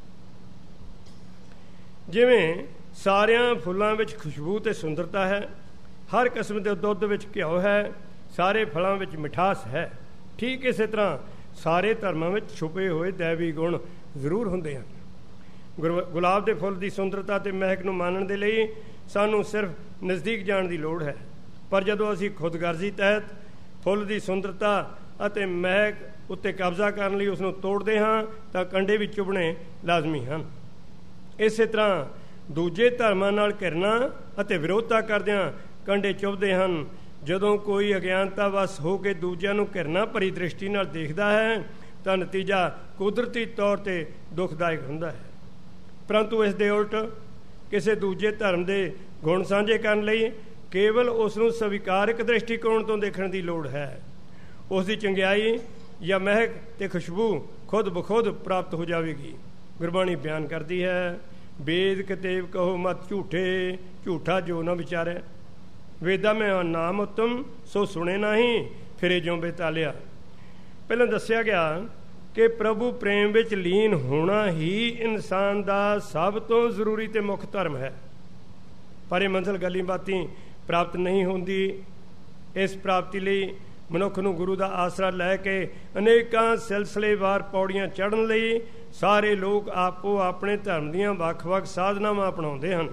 ਜਿਵੇਂ ਸਾਰਿਆਂ ਫੁੱਲਾਂ ਵਿੱਚ ਖੁਸ਼ਬੂ ਤੇ ਸੁੰਦਰਤਾ ਹੈ, ਹਰ ਕਿਸਮ ਦੇ ਦੁੱਧ ਵਿੱਚ ਘਿਓ ਹੈ, ਸਾਰੇ ਫਲਾਂ ਵਿੱਚ ਮਿਠਾਸ ਹੈ, ਠੀਕ ਇਸੇ ਤਰ੍ਹਾਂ ਸਾਰੇ ਧਰਮਾਂ ਵਿੱਚ ਛੁਪੇ ਹੋਏ ਦੈਵੀ ਗੁਣ ਜ਼ਰੂਰ ਹੁੰਦੇ ਹਨ। ਗੁਲਾਬ ਦੇ ਫੁੱਲ ਦੀ ਸੁੰਦਰਤਾ ਤੇ ਮਹਿਕ ਨੂੰ ਮਾਣਨ ਦੇ ਲਈ ਸਾਨੂੰ ਸਿਰਫ ਨਜ਼ਦੀਕ ਜਾਣ ਦੀ ਲੋੜ ਹੈ, ਪਰ ਜਦੋਂ ਅਸੀਂ ਖੁਦਗਰਜ਼ੀ ਤਹਿਤ ਫੁੱਲ ਦੀ ਸੁੰਦਰਤਾ ਅਤੇ ਮਹਿਕ ਉੱਤੇ ਕਬਜ਼ਾ ਕਰਨ ਲਈ ਉਸ ਨੂੰ ਤੋੜਦੇ ਹਾਂ ਤਾਂ ਕੰਡੇ ਵੀ ਚੁਭਣੇ ਲਾਜ਼ਮੀ ਹਨ। ਇਸੇ ਤਰ੍ਹਾਂ ਦੂਜੇ ਧਰਮਾਂ ਨਾਲ ਘਿਰਨਾ ਅਤੇ ਵਿਰੋਧਤਾ ਕਰਦਿਆਂ ਕੰਡੇ ਚੁਭਦੇ ਹਨ। ਜਦੋਂ ਕੋਈ ਅਗਿਆਨਤਾ ਵਸ ਹੋ ਕੇ ਦੂਜਿਆਂ ਨੂੰ ਘਿਰਨਾ ਭਰੀ ਦ੍ਰਿਸ਼ਟੀ ਨਾਲ ਦੇਖਦਾ ਹੈ ਤਾਂ ਨਤੀਜਾ ਕੁਦਰਤੀ ਤੌਰ 'ਤੇ ਦੁਖਦਾਇਕ ਹੁੰਦਾ ਹੈ। ਪਰੰਤੂ ਇਸ ਦੇ ਉਲਟ ਕਿਸੇ ਦੂਜੇ ਧਰਮ ਦੇ ਗੁਣ ਸਾਂਝੇ ਕਰਨ ਲਈ ਕੇਵਲ ਉਸ ਨੂੰ ਸਵੀਕਾਰਕ ਦ੍ਰਿਸ਼ਟੀਕੋਣ ਤੋਂ ਦੇਖਣ ਦੀ ਲੋੜ ਹੈ। ਉਸ ਦੀ ਚੰਗਿਆਈ ਜਾਂ ਮਹਿਕ ਤੇ ਖੁਸ਼ਬੂ ਖੁਦ ਬਖੁਦ ਪ੍ਰਾਪਤ ਹੋ ਜਾਵੇਗੀ। ਗੁਰਬਾਣੀ ਬਿਆਨ ਕਰਦੀ ਹੈ, ਵੇਦ ਕਤੇਬ ਕਹੋ ਮਤ ਝੂਠੇ, ਝੂਠਾ ਜੋ ਨਾ ਵਿਚਾਰੈ, ਵੇਦਾ ਮੈਂ ਨਾਮ ਉਤਮ ਸੋ ਸੁਣੇ ਨਹੀਂ, ਫਿਰੇ ਜਿਉਂ ਬੇਤਾਲਿਆ। ਪਹਿਲਾਂ ਦੱਸਿਆ ਗਿਆ ਕਿ ਪ੍ਰਭੂ ਪ੍ਰੇਮ ਵਿੱਚ ਲੀਨ ਹੋਣਾ ਹੀ ਇਨਸਾਨ ਦਾ ਸਭ ਤੋਂ ਜ਼ਰੂਰੀ ਤੇ ਮੁੱਖ ਧਰਮ ਹੈ, ਪਰ ਇਹ ਮੰਜ਼ਿਲ ਗੱਲੀ ਬਾਤੀ ਪ੍ਰਾਪਤ ਨਹੀਂ ਹੁੰਦੀ। ਇਸ ਪ੍ਰਾਪਤੀ ਲਈ ਮਨੁੱਖ ਨੂੰ ਗੁਰੂ ਦਾ ਆਸਰਾ ਲੈ ਕੇ ਅਨੇਕਾਂ ਸਿਲਸਿਲੇਵਾਰ ਪੌੜੀਆਂ ਚੜ੍ਹਨ ਲਈ ਸਾਰੇ ਲੋਕ ਆਪੋ ਆਪਣੇ ਧਰਮ ਦੀਆਂ ਵੱਖ-ਵੱਖ ਸਾਧਨਾਵਾਂ ਅਪਣਾਉਂਦੇ ਹਨ,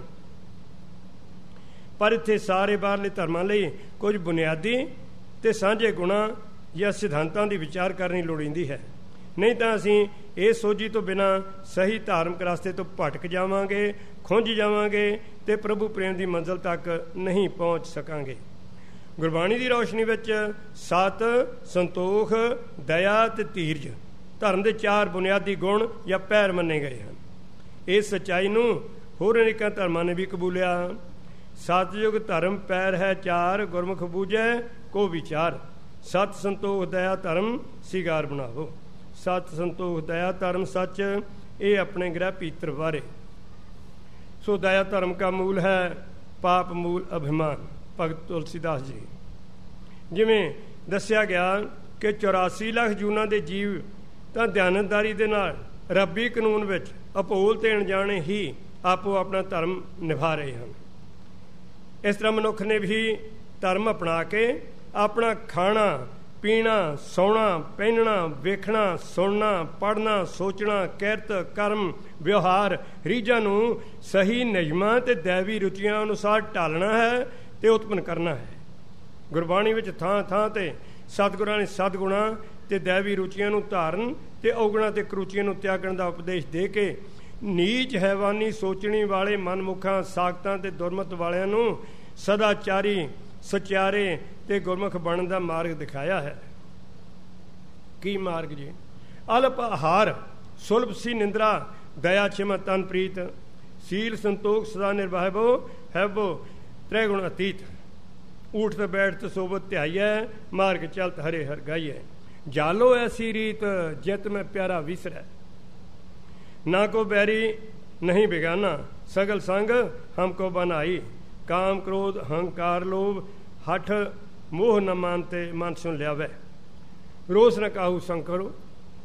ਪਰ ਇੱਥੇ ਸਾਰੇ ਬਾਹਰਲੇ ਧਰਮਾਂ ਲਈ ਕੁਝ ਬੁਨਿਆਦੀ ਤੇ ਸਾਂਝੇ ਗੁਣਾਂ ਜਾਂ ਸਿਧਾਂਤਾਂ ਦੀ ਵਿਚਾਰ ਕਰਨੀ ਲੋੜੀਂਦੀ ਹੈ। ਨਹੀਂ ਤਾਂ ਅਸੀਂ ਇਹ ਸੋਝੀ ਤੋਂ ਬਿਨਾਂ ਸਹੀ ਧਾਰਮਿਕ ਰਸਤੇ ਤੋਂ ਭਟਕ ਜਾਵਾਂਗੇ, ਖੁੰਝ ਜਾਵਾਂਗੇ ਤੇ ਪ੍ਰਭੂ ਪ੍ਰੇਮ ਦੀ ਮੰਜ਼ਿਲ ਤੱਕ ਨਹੀਂ ਪਹੁੰਚ ਸਕਾਂਗੇ। ਗੁਰਬਾਣੀ ਦੀ ਰੌਸ਼ਨੀ ਵਿੱਚ ਸਤ, ਸੰਤੋਖ, ਦਇਆ ਤੇ ਧੀਰਜ ਧਰਮ ਦੇ 4 ਬੁਨਿਆਦੀ ਗੁਣ ਜਾਂ ਪੈਰ ਮੰਨੇ ਗਏ ਹਨ। ਇਸ ਸੱਚਾਈ ਨੂੰ ਹੋਰ ਅਨੇਕਾਂ ਧਰਮਾਂ ਨੇ ਵੀ ਕਬੂਲਿਆ। ਸਤਿਯੁਗ ਧਰਮ ਪੈਰ ਹੈ 4, ਗੁਰਮੁਖ ਬੂਝੈ ਕੋ ਵਿਚਾਰ, ਸਤ ਸੰਤੋਖ ਦਇਆ ਧਰਮ ਸਿਗਾਰ ਬਣਾਵੋ। ਸਤ ਸੰਤੋਖ ਦਇਆ ਧਰਮ ਸੱਚ, ਇਹ ਆਪਣੇ ਗ੍ਰਹਿ ਪੀਤਰ ਵਾਰੇ। ਸੋ ਦਇਆ ਧਰਮ ਕਾ ਮੂਲ ਹੈ ਪਾਪ ਮੂਲ ਅਭਿਮਾਨ। ਭਗਤ ਤੁਲਸੀਦਾਸ ਜੀ। ਜਿਵੇਂ ਦੱਸਿਆ ਗਿਆ ਕਿ 84 ਲੱਖ ਜੂਨਾਂ ਦੇ ਜੀਵ ਤਾਂ ਦਿਆਨਤਦਾਰੀ ਦੇ ਨਾਲ ਰੱਬੀ ਕਾਨੂੰਨ ਵਿੱਚ ਅਭੋਲ ਤੇ ਅਣਜਾਣੇ ਹੀ ਆਪੋ ਆਪਣਾ ਧਰਮ ਨਿਭਾ ਰਹੇ ਹਨ। ਇਸ ਤਰ੍ਹਾਂ ਮਨੁੱਖ ਨੇ ਵੀ ਧਰਮ ਅਪਣਾ ਕੇ ਆਪਣਾ ਖਾਣਾ, ਪੀਣਾ, ਸੌਣਾ, ਪਹਿਨਣਾ, ਵੇਖਣਾ, ਸੁਣਨਾ, ਪੜ੍ਹਨਾ, ਸੋਚਣਾ, ਕਿਰਤ, ਕਰਮ, ਵਿਵਹਾਰ, ਰੀਝਾਂ ਨੂੰ ਸਹੀ ਨਿਯਮਾਂ ਤੇ ਦੈਵੀ ਰੁਚੀਆਂ ਅਨੁਸਾਰ ਢਾਲਣਾ ਹੈ ਤੇ ਉਤਪੰਨ ਕਰਨਾ ਹੈ। ਗੁਰਬਾਣੀ ਵਿੱਚ ਥਾਂ ਥਾਂ ਤੇ ਸਤਿਗੁਰਾਂ ਨੇ ਸਦਗੁਣਾਂ ਤੇ ਦੈਵੀ ਰੁਚੀਆਂ ਨੂੰ ਧਾਰਨ ਤੇ ਔਗਣਾਂ ਤੇ ਕਰੂਚੀਆਂ ਨੂੰ ਤਿਆਗਣ ਦਾ ਉਪਦੇਸ਼ ਦੇ ਕੇ ਨੀਚ ਹੈਵਾਨੀ ਸੋਚਣੀ ਵਾਲੇ ਮਨਮੁਖਾਂ, ਸਾਖਤਾਂ ਤੇ ਦੁਰਮਤ ਵਾਲਿਆਂ ਨੂੰ ਸਦਾਚਾਰੀ, ਸਚਿਆਰੇ ਤੇ ਗੁਰਮੁਖ ਬਣਨ ਦਾ ਮਾਰਗ ਦਿਖਾਇਆ ਹੈ। ਕੀ ਮਾਰਗ ਜੀ? ਅਲਪ ਆਹਾਰ, ਸੁਲਭ ਸੀ ਨਿੰਦਰਾ, ਦਇਆ ਛਿਮਾ ਤਨ ਪ੍ਰੀਤ, ਸੀਲ ਸੰਤੋਖ ਸਦਾ ਨਿਰਵਾਹਿਬੋ ਹੈਬੋ ਤ੍ਰੈ ਗੁਣ ਅਤੀਤ, ਊਠ ਤੇ ਬੈਠ ਤੇ ਸੋਬਤ ਧਿਆਈਐ, ਮਾਰਗ ਚਲਤ ਹਰੇ ਹਰ ਗਾਈਐ, ਜਾਲੋ ਐਸੀ ਰੀਤ ਜਿਤ ਮੈਂ ਪਿਆਰਾ ਵਿਸਰੈ, ਨਾ ਕੋ ਬੈਰੀ ਨਹੀਂ ਬਿਗਾਨਾ, ਸਗਲ ਸੰਗ ਹਮਕੋ ਬਨਾਈ, ਕਾਮ ਕ੍ਰੋਧ ਹੰਕਾਰ ਲੋਭ ਹਠ ਮੋਹ ਨ ਮਾਨਤੇ ਮਨ ਸੁਣ ਲਿਆਵੈ, ਰੋਸ ਨ ਕਾਹੂ ਸੰਕਰੋ।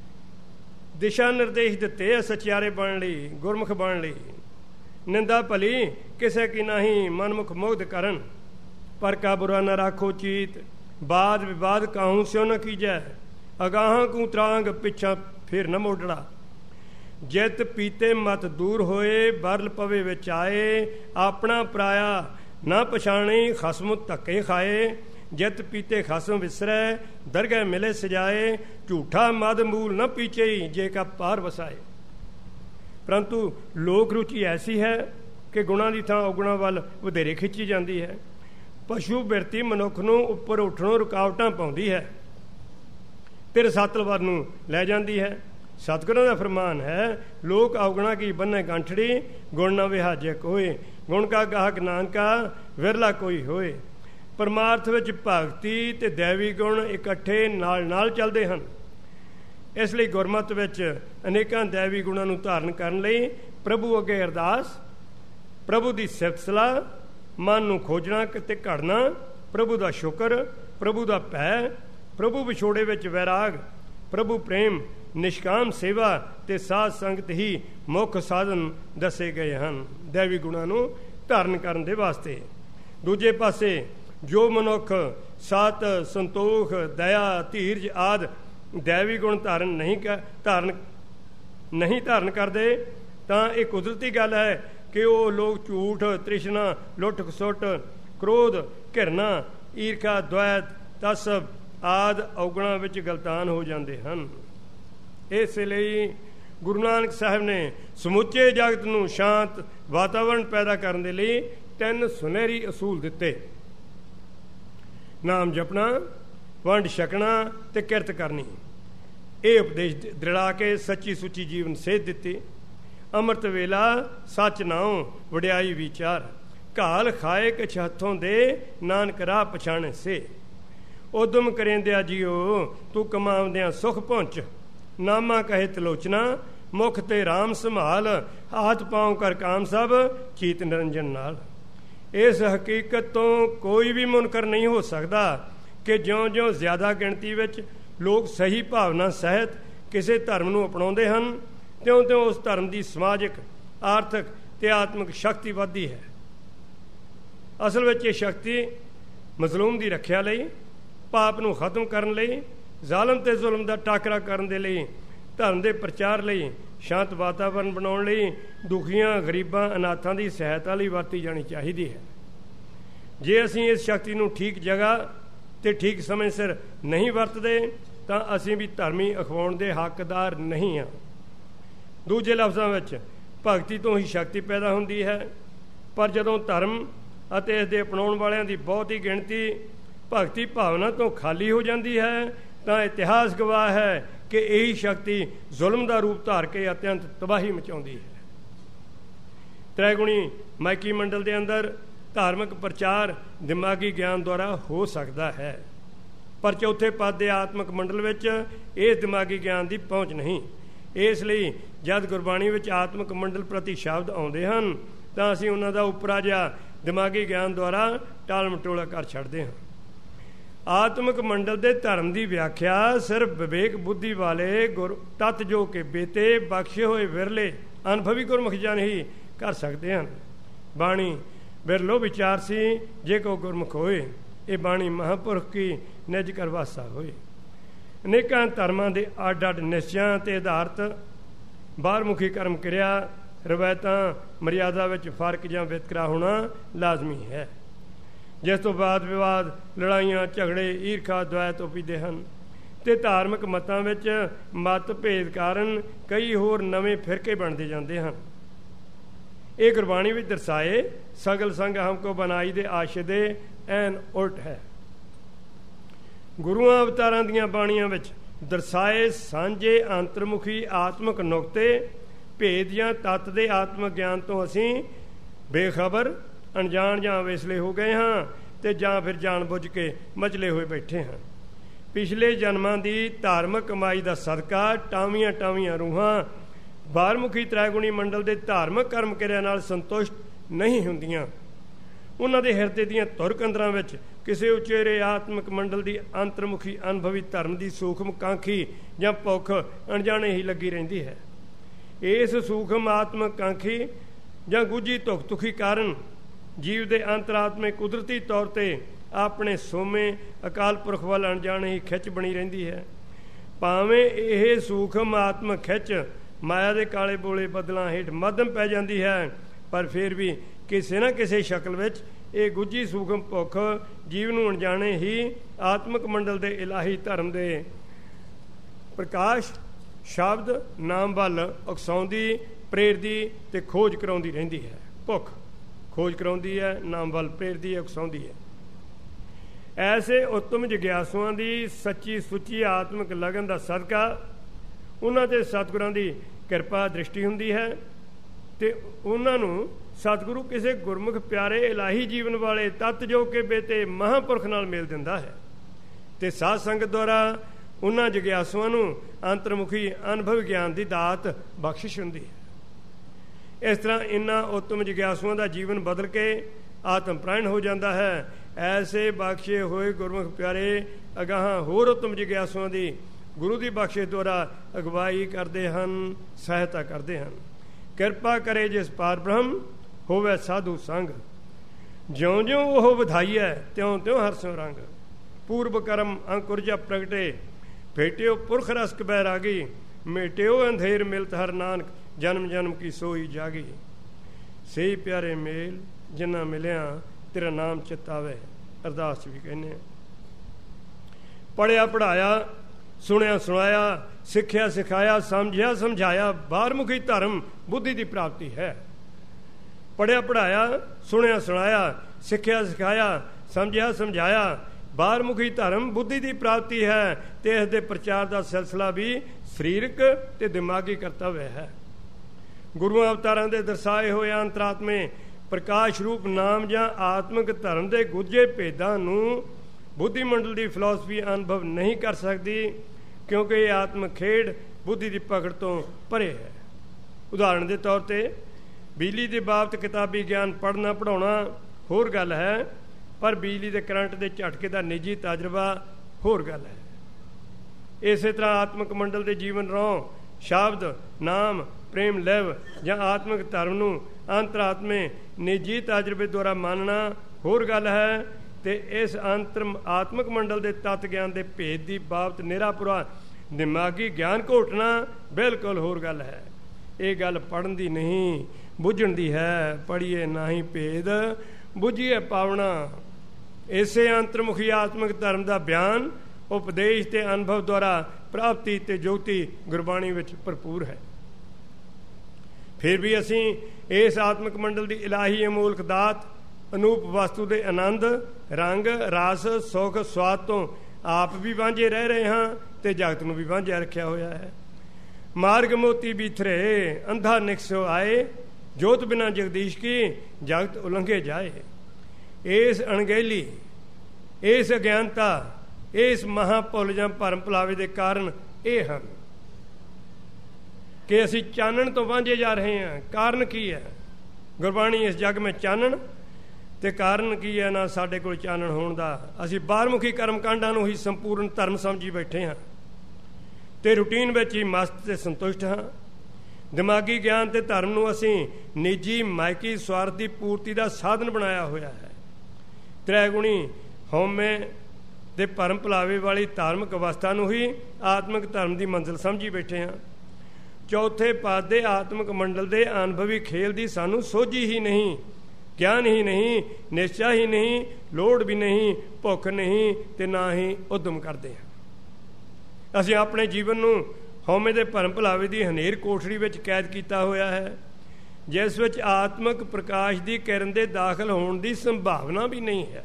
ਦਿਸ਼ਾ ਨਿਰਦੇਸ਼ ਦਿੱਤੇ ਆ ਸਚਿਆਰੇ ਬਣਨ ਲਈ, ਗੁਰਮੁਖ ਬਣਨ ਲਈ। ਨਿੰਦਾ ਭਲੀ ਕਿਸੇ ਕੀ ਨਹੀਂ, ਮਨਮੁਖ ਮੁਗਧ ਕਰਨ, ਪਰ ਕਾ ਬੁਰਾ ਨ ਰਾਖੋ ਚੀਤ, ਬਾਦ ਵਿਵਾਦ ਕਾਹੂ ਸਿਓ ਨ ਕੀਜੈ, ਅਗਾਹਾਂ ਕੂ ਤਰਾਂਗ ਪਿੱਛਾ ਫਿਰ ਨ ਮੋੜੜਾ, ਜਿਤ ਪੀਤੇ ਮਤ ਦੂਰ ਹੋਏ, ਬਰਲ ਪਵੇ ਵਿੱਚ ਆਏ, ਆਪਣਾ ਪਰਾਇਆ ਨਾ ਪਛਾਣੀ, ਖਸਮ ਧੱਕੇ ਖਾਏ, ਜਿਤ ਪੀਤੇ ਖਸਮ ਵਿਸਰੈ, ਦਰਗਹਿ ਮਿਲੇ ਸਜਾਏ, ਝੂਠਾ ਮਦ ਮੂਲ ਨ ਪੀਚੇ, ਜੇ ਕਾ ਪਾਰ ਵਸਾਏ। ਪਰੰਤੂ ਲੋਕ ਰੁਚੀ ਐਸੀ ਹੈ ਕਿ ਗੁਣਾਂ ਦੀ ਥਾਂ ਔਗੁਣਾਂ ਵੱਲ ਵਧੇਰੇ ਖਿੱਚੀ ਜਾਂਦੀ ਹੈ। ਪਸ਼ੂ ਬਿਰਤੀ ਮਨੁੱਖ ਨੂੰ ਉੱਪਰ ਉੱਠਣੋਂ ਰੁਕਾਵਟਾਂ ਪਾਉਂਦੀ ਹੈ ਤੇ ਰਸਾਤਲ ਵੱਲ ਨੂੰ ਲੈ ਜਾਂਦੀ ਹੈ। ਸਤਿਗੁਰਾਂ ਦਾ ਫਰਮਾਨ ਹੈ, ਲੋਕ ਔਗੁਣਾ ਕੀ ਬੰਨ੍ਹੈ ਗੰਠੜੀ, ਗੁਣ ਨਾ ਵਿਹਾਜੈ ਕੋਏ, ਗੁਣ ਕਾ ਗਾਹਕ ਨਾਨਕਾ ਵਿਰਲਾ ਕੋਈ ਹੋਏ। ਪਰਮਾਰਥ ਵਿੱਚ ਭਗਤੀ ਤੇ ਦੈਵੀ ਗੁਣ ਇਕੱਠੇ ਨਾਲ ਚੱਲਦੇ ਹਨ। ਇਸ ਲਈ ਗੁਰਮਤਿ ਵਿੱਚ ਅਨੇਕਾਂ ਦੈਵੀ ਗੁਣਾਂ ਨੂੰ ਧਾਰਨ ਕਰਨ ਲਈ ਪ੍ਰਭੂ ਅੱਗੇ ਅਰਦਾਸ, ਪ੍ਰਭੂ ਦੀ ਸਿਫਤ ਸਲਾਹ, ਮਨ ਨੂੰ ਖੋਜਣਾ ਤੇ ਘੜਨਾ, ਪ੍ਰਭੂ ਦਾ ਸ਼ੁਕਰ, ਪ੍ਰਭੂ ਦਾ ਭੈ, ਪ੍ਰਭੂ ਵਿਛੋੜੇ ਵਿੱਚ ਵੈਰਾਗ, ਪ੍ਰਭੂ ਪ੍ਰੇਮ, ਨਿਸ਼ਕਾਮ ਸੇਵਾ ਤੇ ਸਾਧ ਸੰਗਤ ਹੀ ਮੁੱਖ ਸਾਧਨ ਦੱਸੇ ਗਏ ਹਨ ਦੈਵੀ ਗੁਣਾਂ ਨੂੰ ਧਾਰਨ ਕਰਨ ਦੇ ਵਾਸਤੇ। ਦੂਜੇ ਪਾਸੇ ਜੋ ਮਨੁੱਖ ਸਤ, ਸੰਤੋਖ, ਦਇਆ, ਧੀਰਜ ਆਦਿ ਦੈਵੀ ਗੁਣ ਨਹੀਂ ਧਾਰਨ ਕਰਦੇ ਤਾਂ ਇਹ ਕੁਦਰਤੀ ਗੱਲ ਹੈ ਕਿ ਉਹ ਲੋਕ ਝੂਠ, ਤ੍ਰਿਸ਼ਨਾ, ਲੁੱਟ ਖਸੁੱਟ, ਕ੍ਰੋਧ, ਘਿਰਨਾ, ਈਰਖਾ, ਦੁਐਤ, ਤਸਬ ਆਦਿ ਔਗਣਾਂ ਵਿੱਚ ਗਲਤਾਨ ਹੋ ਜਾਂਦੇ ਹਨ। ਇਸ ਲਈ ਗੁਰੂ ਨਾਨਕ ਸਾਹਿਬ ਨੇ ਸਮੁੱਚੇ ਜਗਤ ਨੂੰ ਸ਼ਾਂਤ ਵਾਤਾਵਰਣ ਪੈਦਾ ਕਰਨ ਦੇ ਲਈ 3 ਸੁਨਹਿਰੀ ਅਸੂਲ ਦਿੱਤੇ: ਨਾਮ ਜਪਣਾ, ਵੰਡ ਛਕਣਾ ਤੇ ਕਿਰਤ ਕਰਨੀ। ਇਹ ਉਪਦੇਸ਼ ਦ੍ਰਿੜਾ ਕੇ ਸੱਚੀ ਸੁੱਚੀ ਜੀਵਨ ਸੇਧ ਦਿੱਤੀ। ਅੰਮ੍ਰਿਤ ਵੇਲਾ ਸੱਚ ਨਾਉ ਵਡਿਆਈ ਵਿਚਾਰ, ਘਾਲ ਖਾਏ ਕਿਛ ਹੱਥੋਂ ਦੇ ਨਾਨਕ ਰਾਹ ਪਛਾਣੇ ਸੇ। ਉਦਮ ਕਰੇਂਦਿਆ ਜੀਓ ਤੂੰ ਕਮਾਉਂਦਿਆਂ ਸੁਖ ਪਹੁੰਚ, ਨਾਮਾ ਕਹੇ ਤਲੋਚਨਾ ਮੁਖ ਤੇ ਰਾਮ ਸੰਭਾਲ, ਹਾਥ ਪਾਉ ਕਰ ਕਾਮ ਸਭ ਚੀਤ ਨਿਰੰਜਨ ਨਾਲ। ਇਸ ਹਕੀਕਤ ਤੋਂ ਕੋਈ ਵੀ ਮੁਨਕਰ ਨਹੀਂ ਹੋ ਸਕਦਾ ਕਿ ਜਿਉਂ-ਜਿਉਂ ਜ਼ਿਆਦਾ ਗਿਣਤੀ ਵਿੱਚ ਲੋਕ ਸਹੀ ਭਾਵਨਾ ਸਹਿਤ ਕਿਸੇ ਧਰਮ ਨੂੰ ਅਪਣਾਉਂਦੇ ਹਨ, ਤਿਉਂ-ਤਿਉਂ ਉਸ ਧਰਮ ਦੀ ਸਮਾਜਿਕ, ਆਰਥਿਕ ਤੇ ਆਤਮਿਕ ਸ਼ਕਤੀ ਵੱਧਦੀ ਹੈ। ਅਸਲ ਵਿੱਚ ਇਹ ਸ਼ਕਤੀ ਮਜ਼ਲੂਮ ਦੀ ਰੱਖਿਆ ਲਈ, ਪਾਪ ਨੂੰ ਖਤਮ ਕਰਨ ਲਈ, ਜ਼ਾਲਮ ਤੇ ਜ਼ੁਲਮ ਦਾ ਟਾਕਰਾ ਕਰਨ ਦੇ ਲਈ, ਧਰਮ ਦੇ ਪ੍ਰਚਾਰ ਲਈ, ਸ਼ਾਂਤ ਵਾਤਾਵਰਨ ਬਣਾਉਣ ਲਈ, ਦੁਖੀਆਂ, ਗਰੀਬਾਂ, ਅਨਾਥਾਂ ਦੀ ਸਹਾਇਤਾ ਲਈ ਵਰਤੀ ਜਾਣੀ ਚਾਹੀਦੀ ਹੈ। ਜੇ ਅਸੀਂ ਇਸ ਸ਼ਕਤੀ ਨੂੰ ਠੀਕ ਜਗ੍ਹਾ ਤੇ ਠੀਕ ਸਮੇਂ ਸਿਰ ਨਹੀਂ ਵਰਤਦੇ ਤਾਂ ਅਸੀਂ ਵੀ ਧਰਮੀ ਅਖਵਾਉਣ ਦੇ ਹੱਕਦਾਰ ਨਹੀਂ ਹਾਂ। ਦੂਜੇ ਲਫ਼ਜ਼ਾਂ ਵਿੱਚ ਭਗਤੀ ਤੋਂ ਹੀ ਸ਼ਕਤੀ ਪੈਦਾ ਹੁੰਦੀ ਹੈ, ਪਰ ਜਦੋਂ ਧਰਮ ਅਤੇ ਇਸ ਦੇ ਅਪਣਾਉਣ ਵਾਲਿਆਂ ਦੀ ਬਹੁਤੀ ਗਿਣਤੀ ਭਗਤੀ ਭਾਵਨਾ ਤੋਂ ਖਾਲੀ ਹੋ ਜਾਂਦੀ ਹੈ ਤਾਂ ਇਤਿਹਾਸ ਗਵਾਹ ਹੈ ਕਿ ਇਹੀ ਸ਼ਕਤੀ ਜ਼ੁਲਮ ਦਾ ਰੂਪ ਧਾਰ ਕੇ ਅਤਿਅੰਤ ਤਬਾਹੀ ਮਚਾਉਂਦੀ ਹੈ। ਤ੍ਰੈਗੁਣੀ ਮਾਇਕੀ ਮੰਡਲ ਦੇ ਅੰਦਰ ਧਾਰਮਿਕ ਪ੍ਰਚਾਰ ਦਿਮਾਗੀ ਗਿਆਨ ਦੁਆਰਾ ਹੋ ਸਕਦਾ ਹੈ, ਪਰ ਚੌਥੇ ਪਦ ਦੇ ਆਤਮਿਕ ਮੰਡਲ ਵਿੱਚ ਇਸ ਦਿਮਾਗੀ ਗਿਆਨ ਦੀ ਪਹੁੰਚ ਨਹੀਂ। ਇਸ ਲਈ ਜਦ ਗੁਰਬਾਣੀ ਵਿੱਚ ਆਤਮਿਕ ਮੰਡਲ ਪ੍ਰਤੀ ਸ਼ਬਦ ਆਉਂਦੇ ਹਨ ਤਾਂ ਅਸੀਂ ਉਹਨਾਂ ਦਾ ਉਪਰਾ ਜਿਹਾ ਦਿਮਾਗੀ ਗਿਆਨ ਦੁਆਰਾ ਟਾਲ ਮਟੋਲਾ ਕਰ ਛੱਡਦੇ ਹਾਂ। ਆਤਮਿਕ ਮੰਡਲ ਦੇ ਧਰਮ ਦੀ ਵਿਆਖਿਆ ਸਿਰਫ ਵਿਵੇਕ ਬੁੱਧੀ ਵਾਲੇ ਤਤ ਜੋ ਕੇ ਬੇਤੇ ਬਖਸ਼ੇ ਹੋਏ ਵਿਰਲੇ ਅਨੁਭਵੀ ਗੁਰਮੁਖ ਜਨ ਹੀ ਕਰ ਸਕਦੇ ਹਨ। ਬਾਣੀ ਬਿਰਲੋ ਵਿਚਾਰ ਸੀ ਜੇ ਕੋ ਗੁਰਮੁਖ ਹੋਏ, ਇਹ ਬਾਣੀ ਮਹਾਂਪੁਰਖ ਕੀ ਨਿਜ ਕਰਵਾਸਾ ਹੋਏ। ਅਨੇਕਾਂ ਧਰਮਾਂ ਦੇ ਅੱਡ ਅੱਡ ਨਿਸ਼ਚਿਆਂ ਤੇ ਆਧਾਰਿਤ ਬਾਹਰਮੁਖੀ ਕਰਮ ਕਿਰਿਆ, ਰਵਾਇਤਾਂ, ਮਰਿਆਦਾ ਵਿੱਚ ਫਰਕ ਜਾਂ ਵਿਤਕਰਾ ਹੋਣਾ ਲਾਜ਼ਮੀ ਹੈ, ਜਿਸ ਤੋਂ ਬਾਅਦ ਵਿਵਾਦ, ਲੜਾਈਆਂ, ਝਗੜੇ, ਈਰਖਾ, ਦੁਐਤ ਉਪਜਦੇ ਹਨ ਤੇ ਧਾਰਮਿਕ ਮਤਾਂ ਵਿੱਚ ਮਤ ਭੇਦ ਕਾਰਨ ਕਈ ਹੋਰ ਨਵੇਂ ਫਿਰਕੇ ਬਣਦੇ ਜਾਂਦੇ ਹਨ। ਇਹ ਗੁਰਬਾਣੀ ਵਿੱਚ ਦਰਸਾਏ ਸਗਲ ਸੰਗ ਹਮਕੋ ਬਣਾਈ ਦੇ ਆਸ਼ੇ ਦੇ ਐਨ ਉਲਟ ਹੈ। ਗੁਰੂਆਂ ਅਵਤਾਰਾਂ ਦੀਆਂ ਬਾਣੀਆਂ ਵਿੱਚ ਦਰਸਾਏ ਸਾਂਝੇ ਅੰਤਰਮੁਖੀ ਆਤਮਿਕ ਨੁਕਤੇ, ਭੇਦ ਜਾਂ ਤੱਤ ਦੇ ਆਤਮਿਕ ਗਿਆਨ ਤੋਂ ਅਸੀਂ ਬੇਖਬਰ, ਅਣਜਾਣ ਜਾਂ ਅਵੇਸਲੇ ਹੋ ਗਏ ਹਾਂ ਤੇ ਜਾਂ ਫਿਰ ਜਾਣ ਬੁੱਝ ਕੇ ਮਚਲੇ ਹੋਏ ਬੈਠੇ ਹਾਂ। ਪਿਛਲੇ ਜਨਮਾਂ ਦੀ ਧਾਰਮਿਕ ਕਮਾਈ ਦਾ ਸਦਕਾ ਟਾਵੀਆਂ ਰੂਹਾਂ ਬਾਹਰਮੁਖੀ ਤ੍ਰੈਗੁਣੀ ਮੰਡਲ ਦੇ ਧਾਰਮਿਕ ਕਰਮ ਕਿਰਿਆ ਨਾਲ ਸੰਤੁਸ਼ਟ ਨਹੀਂ ਹੁੰਦੀਆਂ। ਉਹਨਾਂ ਦੇ ਹਿਰਦੇ ਦੀਆਂ ਧੁਰ ਕੰਦਰਾਂ ਵਿੱਚ ਕਿਸੇ ਉਚੇਰੇ ਆਤਮਿਕ ਮੰਡਲ ਦੀ ਅੰਤਰਮੁਖੀ ਅਨੁਭਵੀ ਧਰਮ ਦੀ ਸੂਖਮ ਕਾਂਖੀ ਜਾਂ ਭੁੱਖ ਅਣਜਾਣੇ ਹੀ ਲੱਗੀ ਰਹਿੰਦੀ ਹੈ। ਇਸ ਸੂਖਮ ਆਤਮਿਕ ਕਾਂਖੀ ਜਾਂ ਗੁੱਝੀ ਤੁਖੀ ਕਾਰਨ ਜੀਵ ਦੇ ਅੰਤਰਾਤਮੇ ਕੁਦਰਤੀ ਤੌਰ ਤੇ ਆਪਣੇ ਸੋਮੇ ਅਕਾਲ ਪੁਰਖ ਵੱਲ ਅਣਜਾਣੇ ਹੀ ਖਿੱਚ ਬਣੀ ਰਹਿੰਦੀ ਹੈ। ਭਾਵੇਂ ਇਹ ਸੂਖਮ ਆਤਮਿਕ ਖਿੱਚ ਮਾਇਆ ਦੇ ਕਾਲੇ ਬੋਲੇ ਬੱਦਲਾਂ ਹੇਠ ਮੱਧਮ ਪੈ ਜਾਂਦੀ ਹੈ, ਪਰ ਫਿਰ ਵੀ ਕਿਸੇ ਨਾ ਕਿਸੇ ਸ਼ਕਲ ਵਿੱਚ ਇਹ ਗੁੱਝੀ ਸੂਖਮ ਭੁੱਖ ਜੀਵ ਨੂੰ ਅਣਜਾਣੇ ਹੀ ਆਤਮਿਕ ਮੰਡਲ ਦੇ ਇਲਾਹੀ ਧਰਮ ਦੇ ਪ੍ਰਕਾਸ਼ ਸ਼ਬਦ ਨਾਮ ਵੱਲ ਉਕਸਾਉਂਦੀ, ਪ੍ਰੇਰਦੀ ਤੇ ਖੋਜ ਕਰਾਉਂਦੀ ਰਹਿੰਦੀ ਹੈ। ਭੁੱਖ ਖੋਜ ਕਰਾਉਂਦੀ ਹੈ, ਨਾਮ ਵੱਲ ਪ੍ਰੇਰਦੀ ਹੈ, ਉਕਸਾਉਂਦੀ ਹੈ। ਐਸੇ ਉੱਤਮ ਜਿਗਿਆਸੂਆਂ ਦੀ ਸੱਚੀ ਸੁੱਚੀ ਆਤਮਿਕ ਲਗਨ ਦਾ ਸਦਕਾ ਉਹਨਾਂ 'ਤੇ ਸਤਿਗੁਰਾਂ ਦੀ ਕਿਰਪਾ ਦ੍ਰਿਸ਼ਟੀ ਹੁੰਦੀ ਹੈ ਤੇ ਉਹਨਾਂ ਨੂੰ ਸਤਿਗੁਰੂ ਕਿਸੇ ਗੁਰਮੁਖ ਪਿਆਰੇ ਇਲਾਹੀ ਜੀਵਨ ਵਾਲੇ ਤਤ ਜੋ ਕੇ ਬੇਤੇ ਮਹਾਂਪੁਰਖ ਨਾਲ ਮੇਲ ਦਿੰਦਾ ਹੈ ਤੇ ਸਾਧ ਸੰਗਤ ਦੁਆਰਾ ਉਹਨਾਂ ਜਗਿਆਸੂਆਂ ਨੂੰ ਅੰਤਰਮੁਖੀ ਅਨੁਭਵ ਗਿਆਨ ਦੀ ਦਾਤ ਬਖਸ਼ਿਸ਼ ਹੁੰਦੀ ਹੈ। ਇਸ ਤਰ੍ਹਾਂ ਇਨ੍ਹਾਂ ਉੱਤਮ ਜਗਿਆਸੂਆਂ ਦਾ ਜੀਵਨ ਬਦਲ ਕੇ ਆਤਮ ਪ੍ਰਾਇਣ ਹੋ ਜਾਂਦਾ ਹੈ। ਐਸੇ ਬਖਸ਼ੇ ਹੋਏ ਗੁਰਮੁਖ ਪਿਆਰੇ ਅਗਾਹਾਂ ਹੋਰ ਉੱਤਮ ਜਗਿਆਸੂਆਂ ਦੀ ਗੁਰੂ ਦੀ ਬਖਸ਼ਿਸ਼ ਦੁਆਰਾ ਅਗਵਾਈ ਕਰਦੇ ਹਨ, ਸਹਾਇਤਾ ਕਰਦੇ ਹਨ। ਕਿਰਪਾ ਕਰੇ ਜਿਸ ਪਾਰ ਬ੍ਰਹਮ ਹੋਵੇ ਸਾਧੂ ਸੰਗ, ਜਿਉਂ ਜਿਉਂ ਉਹ ਵਧਾਈਐ ਤਿਉਂ ਤਿਉਂ ਹਰਸੋਂ ਰੰਗ। ਪੂਰਬ ਕਰਮ ਅੰਕੁਰਜਾ ਪ੍ਰਗਟੇ ਭੇਟਿਓ ਪੁਰਖ ਰਸਕ ਬੈਰਾਗੀ, ਮੇਟਿਓ ਅੰਧੇਰ ਮਿਲਤ ਹਰ ਨਾਨਕ ਜਨਮ ਜਨਮ ਕੀ ਸੋਈ ਜਾਗੀ। ਸਹੀ ਪਿਆਰੇ ਮੇਲ ਜਿਨ੍ਹਾਂ ਮਿਲਿਆ ਤੇਰਾ ਨਾਮ ਚਿਤਾਵੇ। ਅਰਦਾਸ 'ਚ ਵੀ ਕਹਿੰਦੇ ਆ, ਪੜ੍ਹਿਆ ਪੜ੍ਹਾਇਆ, ਸੁਣਿਆ ਸੁਣਾਇਆ, ਸਿੱਖਿਆ ਸਿਖਾਇਆ, ਸਮਝਿਆ ਸਮਝਾਇਆ, ਬਾਹਰਮੁਖੀ ਧਰਮ ਬੁੱਧੀ ਦੀ ਪ੍ਰਾਪਤੀ ਹੈ। ਪੜ੍ਹਿਆ ਪੜ੍ਹਾਇਆ, ਸੁਣਿਆ ਸੁਣਾਇਆ, ਸਿੱਖਿਆ ਸਿਖਾਇਆ, ਸਮਝਿਆ ਸਮਝਾਇਆ, ਬਾਹਰਮੁਖੀ ਧਰਮ ਬੁੱਧੀ ਦੀ ਪ੍ਰਾਪਤੀ ਹੈ। ਤੇ ਇਸ ਦੇ ਪ੍ਰਚਾਰ ਦਾ ਸਿਲਸਿਲਾ ਵੀ ਸਰੀਰਕ ਤੇ ਦਿਮਾਗੀ ਕਰਤੱਵ ਹੈ। ਗੁਰੂਆਂ ਅਵਤਾਰਾਂ ਦੇ ਦਰਸਾਏ ਹੋਏ ਅੰਤਰਾਤਮੇ ਪ੍ਰਕਾਸ਼ ਰੂਪ ਨਾਮ ਜਾਂ ਆਤਮਿਕ ਧਰਮ ਦੇ ਗੁੱਝੇ ਭੇਦਾਂ ਨੂੰ ਬੁੱਧੀ ਮੰਡਲ ਦੀ ਫਿਲਾਸਫੀ ਅਨੁਭਵ ਨਹੀਂ ਕਰ ਸਕਦੀ, ਕਿਉਂਕਿ ਇਹ ਆਤਮਿਕ ਖੇਡ ਬੁੱਧੀ ਦੀ ਪਕੜ ਤੋਂ ਪਰੇ ਹੈ। ਉਦਾਹਰਣ ਦੇ ਤੌਰ ਤੇ ਬਿਜਲੀ ਦੇ ਬਾਬਤ ਕਿਤਾਬੀ ਗਿਆਨ ਪੜ੍ਹਨਾ ਪੜ੍ਹਾਉਣਾ ਹੋਰ ਗੱਲ ਹੈ, ਪਰ ਬਿਜਲੀ ਦੇ ਕਰੰਟ ਦੇ ਝਟਕੇ ਦਾ ਨਿੱਜੀ ਤਜਰਬਾ ਹੋਰ ਗੱਲ ਹੈ। ਇਸੇ ਤਰ੍ਹਾਂ ਆਤਮਿਕ ਮੰਡਲ ਦੇ ਜੀਵਨ ਰੋਂ ਸ਼ਬਦ ਨਾਮ ਪ੍ਰੇਮ ਲਿਵ ਜਾਂ ਆਤਮਿਕ ਧਰਮ ਨੂੰ ਅੰਤਰਾਤਮੇ ਨਿੱਜੀ ਤਜਰਬੇ ਦੁਆਰਾ ਮੰਨਣਾ ਹੋਰ ਗੱਲ ਹੈ, ਤੇ ਇਸ ਆਤਮਿਕ ਮੰਡਲ ਦੇ ਤੱਤ ਗਿਆਨ ਦੇ ਭੇਦ ਦੀ ਬਾਬਤ ਨਿਰਾਪੁਰਾ ਦਿਮਾਗੀ ਗਿਆਨ ਘੋਟਣਾ ਬਿਲਕੁਲ ਹੋਰ ਗੱਲ ਹੈ। ਇਹ ਗੱਲ ਪੜ੍ਹਨ ਦੀ ਨਹੀਂ, ਬੁੱਝਣ ਦੀ ਹੈ। ਪੜ੍ਹੀਏ ਨਾਹੀਂ ਭੇਦ, ਬੁੱਝੀਏ ਪਾਵਣਾ। ਇਸੇ ਅੰਤਰਮੁਖੀ ਆਤਮਿਕ ਧਰਮ ਦਾ ਬਿਆਨ ਉਪਦੇਸ਼ ਤੇ ਅਨੁਭਵ ਦੁਆਰਾ ਪ੍ਰਾਪਤੀ ਤੇ ਜੋਤੀ ਗੁਰਬਾਣੀ ਵਿੱਚ ਭਰਪੂਰ ਹੈ। ਫਿਰ ਵੀ ਅਸੀਂ ਇਸ ਆਤਮਿਕ ਮੰਡਲ ਦੀ ਇਲਾਹੀ ਅਮੋਲਕ ਦਾਤ ਅਨੂਪ ਵਸਤੂ ਦੇ ਆਨੰਦ ਰੰਗ ਰਸ ਸੁਖ ਸਵਾਦ ਤੋਂ ਆਪ ਵੀ ਵਾਂਝੇ ਰਹਿ ਰਹੇ ਹਾਂ ਤੇ ਜਗਤ ਨੂੰ ਵੀ ਵਾਂਝਿਆ ਰੱਖਿਆ ਹੋਇਆ ਹੈ। ਮਾਰਗ ਮੋਤੀ ਬਿਥਰੇ ਅੰਧਾ ਨਿਕਸੋ ਆਏ, ਜੋਤ ਬਿਨਾ ਜਗਦੀਸ਼ ਕੀ ਜਗਤ ਉਲੰਘੇ ਜਾਏ। ਇਸ ਅਣਗਹਿਲੀ, ਇਸ ਅਗਿਆਨਤਾ, ਇਸ ਮਹਾਭੁੱਲ ਜਾਂ ਭਰਮ ਭੁਲਾਵੇ ਦੇ ਕਾਰਨ ਇਹ ਹਨ ਕਿ ਅਸੀਂ ਚਾਨਣ ਤੋਂ ਵਾਂਝੇ ਜਾ ਰਹੇ ਹਾਂ। ਕਾਰਨ ਕੀ ਹੈ? ਗੁਰਬਾਣੀ ਇਸ ਜੱਗ ਵਿੱਚ ਚਾਨਣ, ਤੇ ਕਾਰਨ ਕੀ ਹੈ ਨਾ ਸਾਡੇ ਕੋਲ ਚਾਨਣ ਹੋਣ ਦਾ? ਅਸੀਂ ਬਾਹਰਮੁਖੀ ਕਰਮਕਾਂਡਾਂ ਨੂੰ ਹੀ ਸੰਪੂਰਨ ਧਰਮ ਸਮਝੀ ਬੈਠੇ ਹਾਂ ਤੇ ਰੂਟੀਨ ਵਿੱਚ ਹੀ ਮਸਤ ਤੇ ਸੰਤੁਸ਼ਟ ਹਾਂ। ਦਿਮਾਗੀ ਗਿਆਨ ਤੇ ਧਰਮ ਨੂੰ ਅਸੀਂ ਨਿੱਜੀ ਮਾਇਕੀ ਸਵਾਰਥ ਦੀ ਪੂਰਤੀ ਦਾ ਸਾਧਨ ਬਣਾਇਆ ਹੋਇਆ ਹੈ। ਤ੍ਰੈਗੁਣੀ ਹਉਮੈ ਦੇ ਭਰਮ ਭੁਲਾਵੇ ਵਾਲੀ ਧਾਰਮਿਕ ਅਵਸਥਾ ਨੂੰ ਹੀ ਆਤਮਿਕ ਧਰਮ ਦੀ ਮੰਜ਼ਿਲ ਸਮਝੀ ਬੈਠੇ ਹਾਂ। ਚੌਥੇ ਪਦ ਦੇ ਆਤਮਿਕ ਮੰਡਲ ਦੇ ਅਨੁਭਵੀ ਖੇਲ ਦੀ ਸਾਨੂੰ ਸੋਝੀ ਹੀ ਨਹੀਂ, ਗਿਆਨ ਹੀ ਨਹੀਂ, ਨਿਸ਼ਚਾ ਹੀ ਨਹੀਂ, ਲੋੜ ਵੀ ਨਹੀਂ, ਭੁੱਖ ਨਹੀਂ ਤੇ ਨਾ ਹੀ ਉਦਮ ਕਰਦੇ ਹਾਂ। ਅਸੀਂ ਆਪਣੇ ਜੀਵਨ ਨੂੰ ਹਉਮੈ ਦੇ ਭਰਮ ਭੁਲਾਵੇ ਦੀ ਹਨੇਰ ਕੋਠੜੀ ਵਿੱਚ ਕੈਦ ਕੀਤਾ ਹੋਇਆ ਹੈ, ਜਿਸ ਵਿੱਚ ਆਤਮਿਕ ਪ੍ਰਕਾਸ਼ ਦੀ ਕਿਰਨ ਦੇ ਦਾਖਲ ਹੋਣ ਦੀ ਸੰਭਾਵਨਾ ਵੀ ਨਹੀਂ ਹੈ।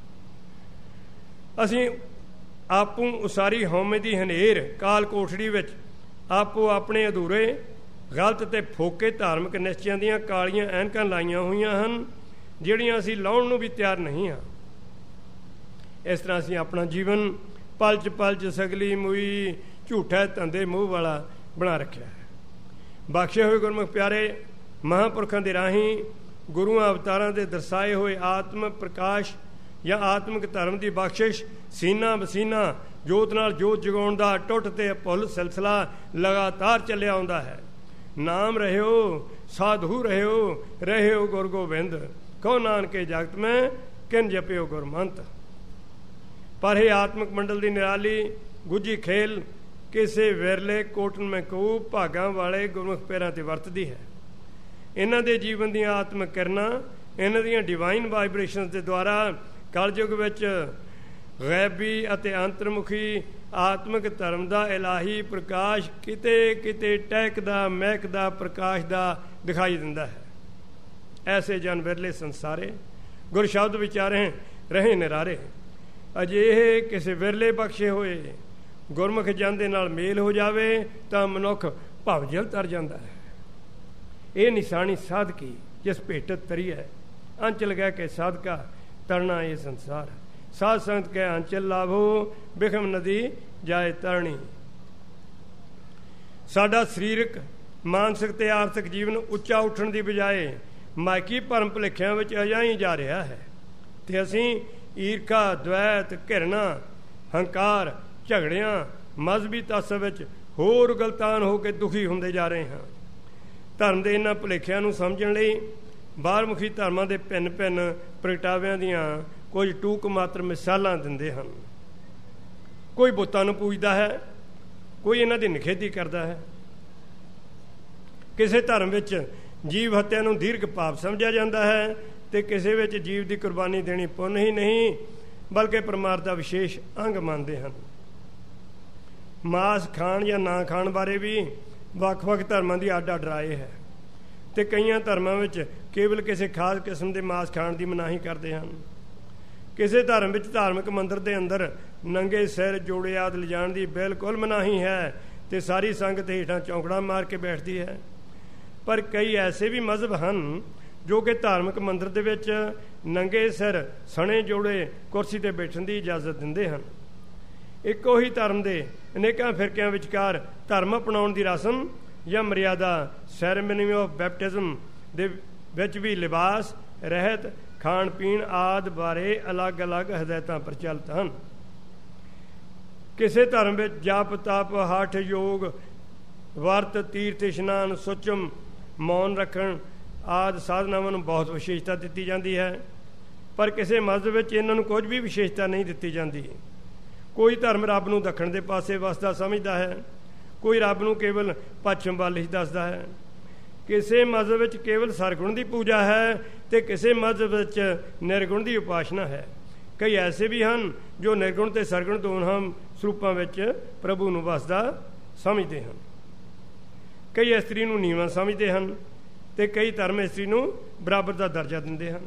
ਅਸੀਂ ਆਪੂ ਉਸਾਰੀ ਹਉਮੈ ਦੀ ਹਨੇਰ ਕਾਲ ਕੋਠੜੀ ਵਿੱਚ ਆਪੋ ਆਪਣੇ ਅਧੂਰੇ ਗਲਤ ਤੇ ਫੋਕੇ ਧਾਰਮਿਕ ਨਿਸ਼ਚਿਆਂ ਦੀਆਂ ਕਾਲੀਆਂ ਐਨਕਾਂ ਲਾਈਆਂ ਹੋਈਆਂ ਹਨ, ਜਿਹੜੀਆਂ ਅਸੀਂ ਲਾਉਣ ਨੂੰ ਵੀ ਤਿਆਰ ਨਹੀਂ ਹਾਂ। ਇਸ ਤਰ੍ਹਾਂ ਅਸੀਂ ਆਪਣਾ ਜੀਵਨ ਪਲਚ ਪਲਚ ਸਗਲੀ ਮੂਈ ਝੂਠਾ ਧੰਦੇ ਮੂੰਹ ਵਾਲਾ ਬਣਾ ਰੱਖਿਆ ਹੈ। ਬਖਸ਼ੇ ਹੋਏ ਗੁਰਮੁਖ ਪਿਆਰੇ ਮਹਾਂਪੁਰਖਾਂ ਦੇ ਰਾਹੀਂ ਗੁਰੂਆਂ ਅਵਤਾਰਾਂ ਦੇ ਦਰਸਾਏ ਹੋਏ ਆਤਮ ਪ੍ਰਕਾਸ਼ ਜਾਂ ਆਤਮਿਕ ਧਰਮ ਦੀ ਬਖਸ਼ਿਸ਼ ਸੀਨਾ ਬਸੀਨਾ ਜੋਤ ਨਾਲ ਜੋਤ ਜਗਾਉਣ ਦਾ ਟੁੱਟ ਤੇ ਭੁੱਲ ਸਿਲਸਿਲਾ ਲਗਾਤਾਰ ਚੱਲਿਆ ਆਉਂਦਾ ਹੈ। ਨਾਮ ਰਹਿਓ ਸਾਧੂ ਰਹਿਓ, ਰਹਿਓ ਗੁਰ ਗੋਬਿੰਦ, ਕਹੋ ਨਾਨਕੇ ਜਗਤ ਮੈਂ ਕਿਨ ਜਪਿਓ ਗੁਰਮੰਤ। ਪਰ ਇਹ ਆਤਮਿਕ ਮੰਡਲ ਦੀ ਨਿਰਾਲੀ ਗੁੱਝੀ ਖੇਲ ਕਿਸੇ ਵਿਰਲੇ ਕੋਟਨ ਮੈਂ ਕਹੂ ਭਾਗਾਂ ਵਾਲੇ ਗੁਰਮੁਖ ਪੈਰਾਂ ਤੇ ਵਰਤਦੀ ਹੈ। ਇਹਨਾਂ ਦੇ ਜੀਵਨ ਦੀਆਂ ਆਤਮਿਕ ਕਿਰਨਾਂ, ਇਹਨਾਂ ਦੀਆਂ ਡਿਵਾਈਨ ਵਾਈਬ੍ਰੇਸ਼ਨਸ ਦੇ ਦੁਆਰਾ ਕਲਯੁਗ ਵਿੱਚ ਗੈਬੀ ਅਤੇ ਅੰਤਰਮੁਖੀ ਆਤਮਿਕ ਧਰਮ ਦਾ ਇਲਾਹੀ ਪ੍ਰਕਾਸ਼ ਕਿਤੇ ਕਿਤੇ ਟਹਿਕਦਾ ਮਹਿਕਦਾ ਪ੍ਰਕਾਸ਼ ਦਾ ਦਿਖਾਈ ਦਿੰਦਾ ਹੈ। ਐਸੇ ਜਨ ਵਿਰਲੇ ਸੰਸਾਰੇ ਗੁਰ ਸ਼ਬਦ ਵਿਚਾਰੇ ਰਹੇ ਨਿਰਾਰੇ। ਅਜਿਹੇ ਕਿਸੇ ਵਿਰਲੇ ਬਖਸ਼ੇ ਹੋਏ ਗੁਰਮੁਖ ਜਨ ਦੇ ਨਾਲ ਮੇਲ ਹੋ ਜਾਵੇ ਤਾਂ ਮਨੁੱਖ ਭਵਜਲ ਤਰ ਜਾਂਦਾ ਹੈ। ਇਹ ਨਿਸ਼ਾਨੀ ਸਾਧਕੀ ਜਿਸ ਭੇਟਤ ਤਰੀਐ। ਅੰਚਲ ਗਹਿ ਕੇ ਸਾਧਕਾ ਤਰਨਾ ਇਹ ਸੰਸਾਰ। ਸਾਧ ਸੰਗਤ ਕਹਿ ਅੰਚਲ ਲਾਭੋ ਬਿਖਮ ਨਦੀ ਜਾਏ ਤਰਣੀ। ਸਾਡਾ ਸਰੀਰਕ, ਮਾਨਸਿਕ ਤੇ ਆਰਥਿਕ ਜੀਵਨ ਉੱਚਾ ਉੱਠਣ ਦੀ ਬਜਾਏ ਮਾਇਕੀ ਭਰਮ ਭੁਲੇਖਿਆਂ ਵਿੱਚ ਅਜਾਈ ਜਾ ਰਿਹਾ ਹੈ ਤੇ ਅਸੀਂ ਈਰਖਾ, ਦਵੈਤ, ਘਿਰਣਾ, ਹੰਕਾਰ, ਝਗੜਿਆਂ, ਮਜ਼ਹਬੀ ਤਾਸਵ ਵਿੱਚ ਹੋਰ ਗਲਤਾਨ ਹੋ ਕੇ ਦੁਖੀ ਹੁੰਦੇ ਜਾ ਰਹੇ ਹਾਂ। ਧਰਮ ਦੇ ਇਹਨਾਂ ਭੁਲੇਖਿਆਂ ਨੂੰ ਸਮਝਣ ਲਈ ਬਾਹਰਮੁਖੀ ਧਰਮਾਂ ਦੇ ਭਿੰਨ ਭਿੰਨ ਪ੍ਰਗਟਾਵਿਆਂ ਦੀਆਂ ਕੁਝ ਟੂਕ ਮਾਤਰ ਮਿਸਾਲਾਂ ਦਿੰਦੇ ਹਨ। ਕੋਈ ਬੁੱਤਾਂ ਨੂੰ ਪੂਜਦਾ ਹੈ, ਕੋਈ ਇਹਨਾਂ ਦੀ ਨਿਖੇਧੀ ਕਰਦਾ ਹੈ। ਕਿਸੇ ਧਰਮ ਵਿੱਚ ਜੀਵ ਹੱਤਿਆ ਨੂੰ ਦੀਰਘ ਪਾਪ ਸਮਝਿਆ ਜਾਂਦਾ ਹੈ ਤੇ ਕਿਸੇ ਵਿੱਚ ਜੀਵ ਦੀ ਕੁਰਬਾਨੀ ਦੇਣੀ ਪੁੰਨ ਹੀ ਨਹੀਂ ਬਲਕਿ ਪਰਮਾਰਥ ਦਾ ਵਿਸ਼ੇਸ਼ ਅੰਗ ਮੰਨਦੇ ਹਨ। ਮਾਸ ਖਾਣ ਜਾਂ ਨਾ ਖਾਣ ਬਾਰੇ ਵੀ ਵੱਖ-ਵੱਖ ਧਰਮਾਂ ਦੀ ਅੱਡ-ਅੱਡ ਰਾਏ ਹੈ ਤੇ ਕਈਆਂ ਧਰਮਾਂ ਵਿੱਚ ਕੇਵਲ ਕਿਸੇ ਖਾਸ ਕਿਸਮ ਦੇ ਮਾਸ ਖਾਣ ਦੀ ਮਨਾਹੀ ਕਰਦੇ ਹਨ। ਕਿਸੇ ਧਰਮ ਵਿੱਚ ਧਾਰਮਿਕ ਮੰਦਰ ਦੇ ਅੰਦਰ ਨੰਗੇ ਸਿਰ, ਜੋੜੇ ਆਦਿ ਲਿਜਾਣ ਦੀ ਬਿਲਕੁਲ ਮਨਾਹੀ ਹੈ ਤੇ ਸਾਰੀ ਸੰਗਤ ਹੇਠਾਂ ਚੌਂਕੜਾ ਮਾਰ ਕੇ ਬੈਠਦੀ ਹੈ। ਪਰ ਕਈ ਐਸੇ ਵੀ ਮਜ਼ਹਬ ਹਨ ਜੋ ਕਿ ਧਾਰਮਿਕ ਮੰਦਰ ਦੇ ਵਿੱਚ ਨੰਗੇ ਸਿਰ, ਸਣੇ ਜੋੜੇ ਕੁਰਸੀ ਤੇ ਬੈਠਣ ਦੀ ਇਜਾਜ਼ਤ ਦਿੰਦੇ ਹਨ। ਇੱਕੋ ਹੀ ਧਰਮ ਦੇ ਅਨੇਕਾਂ ਫਿਰਕਿਆਂ ਵਿਚਕਾਰ ਧਰਮ ਅਪਣਾਉਣ ਦੀ ਰਸਮ ਜਾਂ ਮਰਿਆਦਾ, ਸੈਰੇਮਨੀ ਆਫ ਬੈਪਟਿਜ਼ਮ ਦੇ ਵਿੱਚ ਵੀ ਲਿਬਾਸ ਰਹਿਤ ਖਾਣ ਪੀਣ ਆਦਿ ਬਾਰੇ ਅਲੱਗ-ਅਲੱਗ ਹਦਾਇਤਾਂ ਪ੍ਰਚਲਿਤ ਹਨ। ਕਿਸੇ ਧਰਮ ਵਿੱਚ ਜਪ, ਤਪ, ਹਠ, ਯੋਗ, ਵਰਤ, ਤੀਰਥ ਇਸ਼ਨਾਨ, ਸੁਚਮ, ਮੌਨ ਰੱਖਣ ਆਦਿ ਸਾਧਨਾਵਾਂ ਨੂੰ ਬਹੁਤ ਵਿਸ਼ੇਸ਼ਤਾ ਦਿੱਤੀ ਜਾਂਦੀ ਹੈ। ਪਰ ਕਿਸੇ ਮਜ਼ਹਬ ਵਿੱਚ ਇਹਨਾਂ ਨੂੰ ਕੁਝ ਵੀ ਵਿਸ਼ੇਸ਼ਤਾ ਨਹੀਂ ਦਿੱਤੀ ਜਾਂਦੀ। ਕੋਈ ਧਰਮ ਰੱਬ ਨੂੰ ਦੱਖਣ ਦੇ ਪਾਸੇ ਵਸਦਾ ਸਮਝਦਾ ਹੈ, ਕੋਈ ਰੱਬ ਨੂੰ ਕੇਵਲ ਪੱਛਮ ਵੱਲ ਹੀ ਦੱਸਦਾ ਹੈ। ਕਿਸੇ ਮਜ਼ਹਬ ਵਿੱਚ ਕੇਵਲ ਸਰਗੁਣ ਦੀ ਪੂਜਾ ਹੈ ਤੇ ਕਿਸੇ ਮਜ਼ਹਬ ਵਿੱਚ ਨਿਰਗੁਣ ਦੀ ਉਪਾਸਨਾ ਹੈ। ਕਈ ਐਸੇ ਵੀ ਹਨ ਜੋ ਨਿਰਗੁਣ ਤੇ ਸਰਗੁਣ ਦੋਨਾਂ ਸਰੂਪਾਂ ਵਿੱਚ ਪ੍ਰਭੂ ਨੂੰ ਵਸਦਾ ਸਮਝਦੇ ਹਨ। ਕਈ ਇਸਤਰੀ ਨੂੰ ਨੀਵਾਂ ਸਮਝਦੇ ਹਨ ਤੇ ਕਈ ਧਰਮ ਇਸਤਰੀ ਨੂੰ ਬਰਾਬਰ ਦਾ ਦਰਜਾ ਦਿੰਦੇ ਹਨ।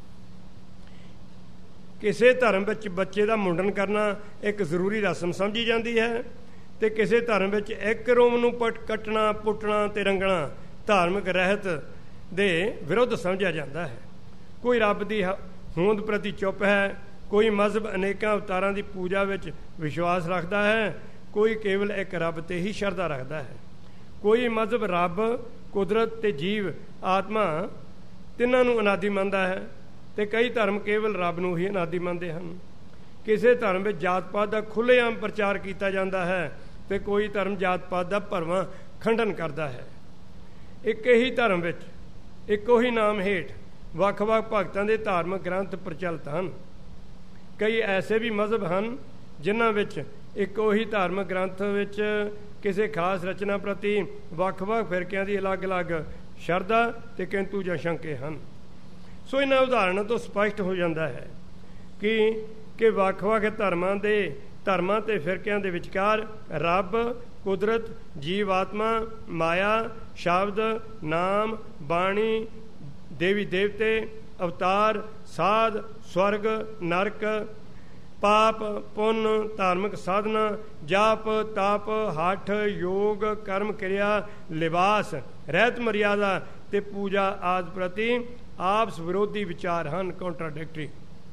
ਕਿਸੇ ਧਰਮ ਵਿੱਚ ਬੱਚੇ ਦਾ ਮੁੰਡਨ ਕਰਨਾ ਇੱਕ ਜ਼ਰੂਰੀ ਰਸਮ ਸਮਝੀ ਜਾਂਦੀ ਹੈ ਤੇ ਕਿਸੇ ਧਰਮ ਵਿੱਚ ਇੱਕ ਰੋਮ ਨੂੰ ਕੱਟਣਾ, ਪੁੱਟਣਾ ਤੇ ਰੰਗਣਾ ਧਾਰਮਿਕ ਰਹਿਤ ਦੇ ਵਿਰੁੱਧ ਸਮਝਿਆ ਜਾਂਦਾ ਹੈ। ਕੋਈ ਰੱਬ ਦੀ ਹੋਂਦ ਪ੍ਰਤੀ ਚੁੱਪ ਹੈ, ਕੋਈ ਮਜ਼ਹਬ ਅਨੇਕਾਂ ਅਵਤਾਰਾਂ ਦੀ ਪੂਜਾ ਵਿੱਚ ਵਿਸ਼ਵਾਸ ਰੱਖਦਾ ਹੈ, ਕੋਈ ਕੇਵਲ ਇੱਕ ਰੱਬ ਤੇ ਹੀ ਸ਼ਰਧਾ ਰੱਖਦਾ ਹੈ। ਕੋਈ ਮਜ਼ਹਬ ਰੱਬ, ਕੁਦਰਤ ਤੇ ਜੀਵ ਆਤਮਾ ਤਿੰਨਾਂ ਨੂੰ ਅਨਾਦਿ ਮੰਨਦਾ ਹੈ ਤੇ ਕਈ ਧਰਮ ਕੇਵਲ ਰੱਬ ਨੂੰ ਹੀ ਅਨਾਦਿ ਮੰਨਦੇ ਹਨ। ਕਿਸੇ ਧਰਮ ਵਿੱਚ ਜਾਤ ਪਾਤ ਦਾ ਖੁੱਲ੍ਹੇਆਮ ਪ੍ਰਚਾਰ ਕੀਤਾ ਜਾਂਦਾ ਹੈ ਤੇ ਕੋਈ ਧਰਮ ਜਾਤ ਪਾਤ ਦਾ ਭਰਵਾਂ ਖੰਡਨ ਕਰਦਾ ਹੈ। ਇੱਕ ਹੀ ਧਰਮ ਵਿੱਚ ਇੱਕੋ ਹੀ ਨਾਮ ਹੇਠ ਵੱਖ-ਵੱਖ ਭਗਤਾਂ ਦੇ ਧਾਰਮਿਕ ਗ੍ਰੰਥ ਪ੍ਰਚਲਿਤ ਹਨ। ਕਈ ਐਸੇ ਵੀ ਮਜ਼ਹਬ ਹਨ ਜਿਨ੍ਹਾਂ ਵਿੱਚ ਇੱਕੋ ਹੀ ਧਾਰਮਿਕ ਗ੍ਰੰਥ ਵਿੱਚ ਕਿਸੇ ਖਾਸ ਰਚਨਾ ਪ੍ਰਤੀ ਵੱਖ-ਵੱਖ ਫਿਰਕਿਆਂ ਦੀ ਅਲੱਗ-ਅਲੱਗ ਸ਼ਰਧਾ ਤੇ ਕਿੰਤੂ ਜਾਂ ਸ਼ੰਕੇ ਹਨ। ਸੋ ਇਹਨਾਂ ਉਦਾਹਰਣਾਂ ਤੋਂ ਸਪਸ਼ਟ ਹੋ ਜਾਂਦਾ ਹੈ ਕਿ ਵੱਖ-ਵੱਖ ਧਰਮਾਂ ਤੇ ਫਿਰਕਿਆਂ ਦੇ ਵਿਚਕਾਰ ਰੱਬ, ਕੁਦਰਤ, ਜੀਵ ਆਤਮਾ, ਮਾਇਆ, ਸ਼ਬਦ, ਨਾਮ, ਬਾਣੀ, ਦੇਵੀ ਦੇਵਤੇ, ਅਵਤਾਰ, ਸਾਧ, ਸਵਰਗ, ਨਰਕ, ਪਾਪ, ਪੁੰਨ, ਧਾਰਮਿਕ ਸਾਧਨਾ, ਜਾਪ, ਤਪ, ਹਠ, ਯੋਗ, ਕਰਮ ਕਿਰਿਆ, ਲਿਬਾਸ, ਰਹਿਤ ਮਰਿਆਦਾ ਤੇ ਪੂਜਾ ਆਦਿ ਪ੍ਰਤੀ ਆਪਸ ਵਿਰੋਧੀ ਵਿਚਾਰ ਹਨ, ਕੰਟਰਾਡਿਕਟਰੀ।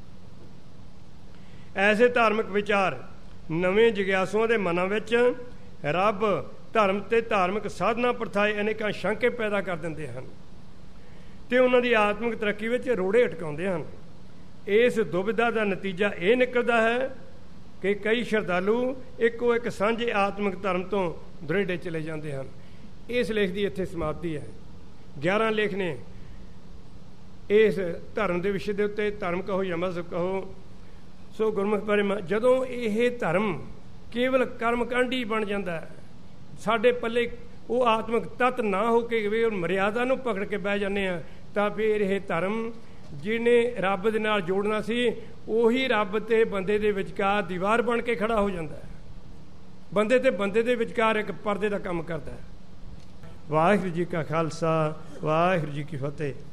ਐਸੇ ਧਾਰਮਿਕ ਵਿਚਾਰ ਨਵੇਂ ਜਿਗਿਆਸੂਆਂ ਦੇ ਮਨਾਂ ਵਿੱਚ ਰੱਬ, ਧਰਮ ਤੇ ਧਾਰਮਿਕ ਸਾਧਨਾ ਪ੍ਰਥਾਏ ਅਨੇਕਾਂ ਸ਼ੰਕੇ ਪੈਦਾ ਕਰ ਦਿੰਦੇ ਹਨ ਤੇ ਉਹਨਾਂ ਦੀ ਆਤਮਿਕ ਤਰੱਕੀ ਵਿੱਚ ਰੋੜੇ ਅਟਕਾਉਂਦੇ ਹਨ। ਇਸ ਦੁਬਿਧਾ ਦਾ ਨਤੀਜਾ ਇਹ ਨਿਕਲਦਾ ਹੈ ਕਿ ਕਈ ਸ਼ਰਧਾਲੂ ਇੱਕੋ ਇੱਕ ਸਾਂਝੇ ਆਤਮਿਕ ਧਰਮ ਤੋਂ ਦੁਰੇਡੇ ਚਲੇ ਜਾਂਦੇ ਹਨ। ਇਸ ਲੇਖ ਦੀ ਇੱਥੇ ਸਮਾਪਤੀ ਹੈ। 11 ਲੇਖ ਨੇ ਇਸ ਧਰਮ ਦੇ ਵਿਸ਼ੇ ਦੇ ਉੱਤੇ, ਧਰਮ ਕਹੋ ਜਾਂ ਮਜ਼ਹਬ ਕਹੋ। ਸੋ ਗੁਰਮੁਖ ਬਾਰੇ ਜਦੋਂ ਇਹ ਧਰਮ ਕੇਵਲ ਕਰਮਕਾਂਡੀ ਬਣ ਜਾਂਦਾ ਹੈ, ਸਾਡੇ ਪੱਲੇ ਉਹ ਆਤਮਿਕ ਤੱਤ ਨਾ ਹੋ ਕੇ ਵੀ ਮਰਿਆਦਾ ਨੂੰ ਪਕੜ ਕੇ ਬਹਿ ਜਾਂਦੇ ਹਾਂ, ਤਾਂ ਫਿਰ ਇਹ ਧਰਮ ਜਿਹਨੇ ਰੱਬ ਦੇ ਨਾਲ ਜੋੜਨਾ ਸੀ ਉਹੀ ਰੱਬ ਤੇ ਬੰਦੇ ਦੇ ਵਿਚਕਾਰ ਦੀਵਾਰ ਬਣ ਕੇ ਖੜਾ ਹੋ ਜਾਂਦਾ ਹੈ। ਬੰਦੇ ਤੇ ਬੰਦੇ ਦੇ ਵਿਚਕਾਰ ਇੱਕ ਪਰਦੇ ਦਾ ਕੰਮ ਕਰਦਾ ਹੈ। ਵਾਹਿਗੁਰੂ ਜੀ ਕਾ ਖਾਲਸਾ, ਵਾਹਿਗੁਰੂ ਜੀ ਕੀ ਫਤਿਹ।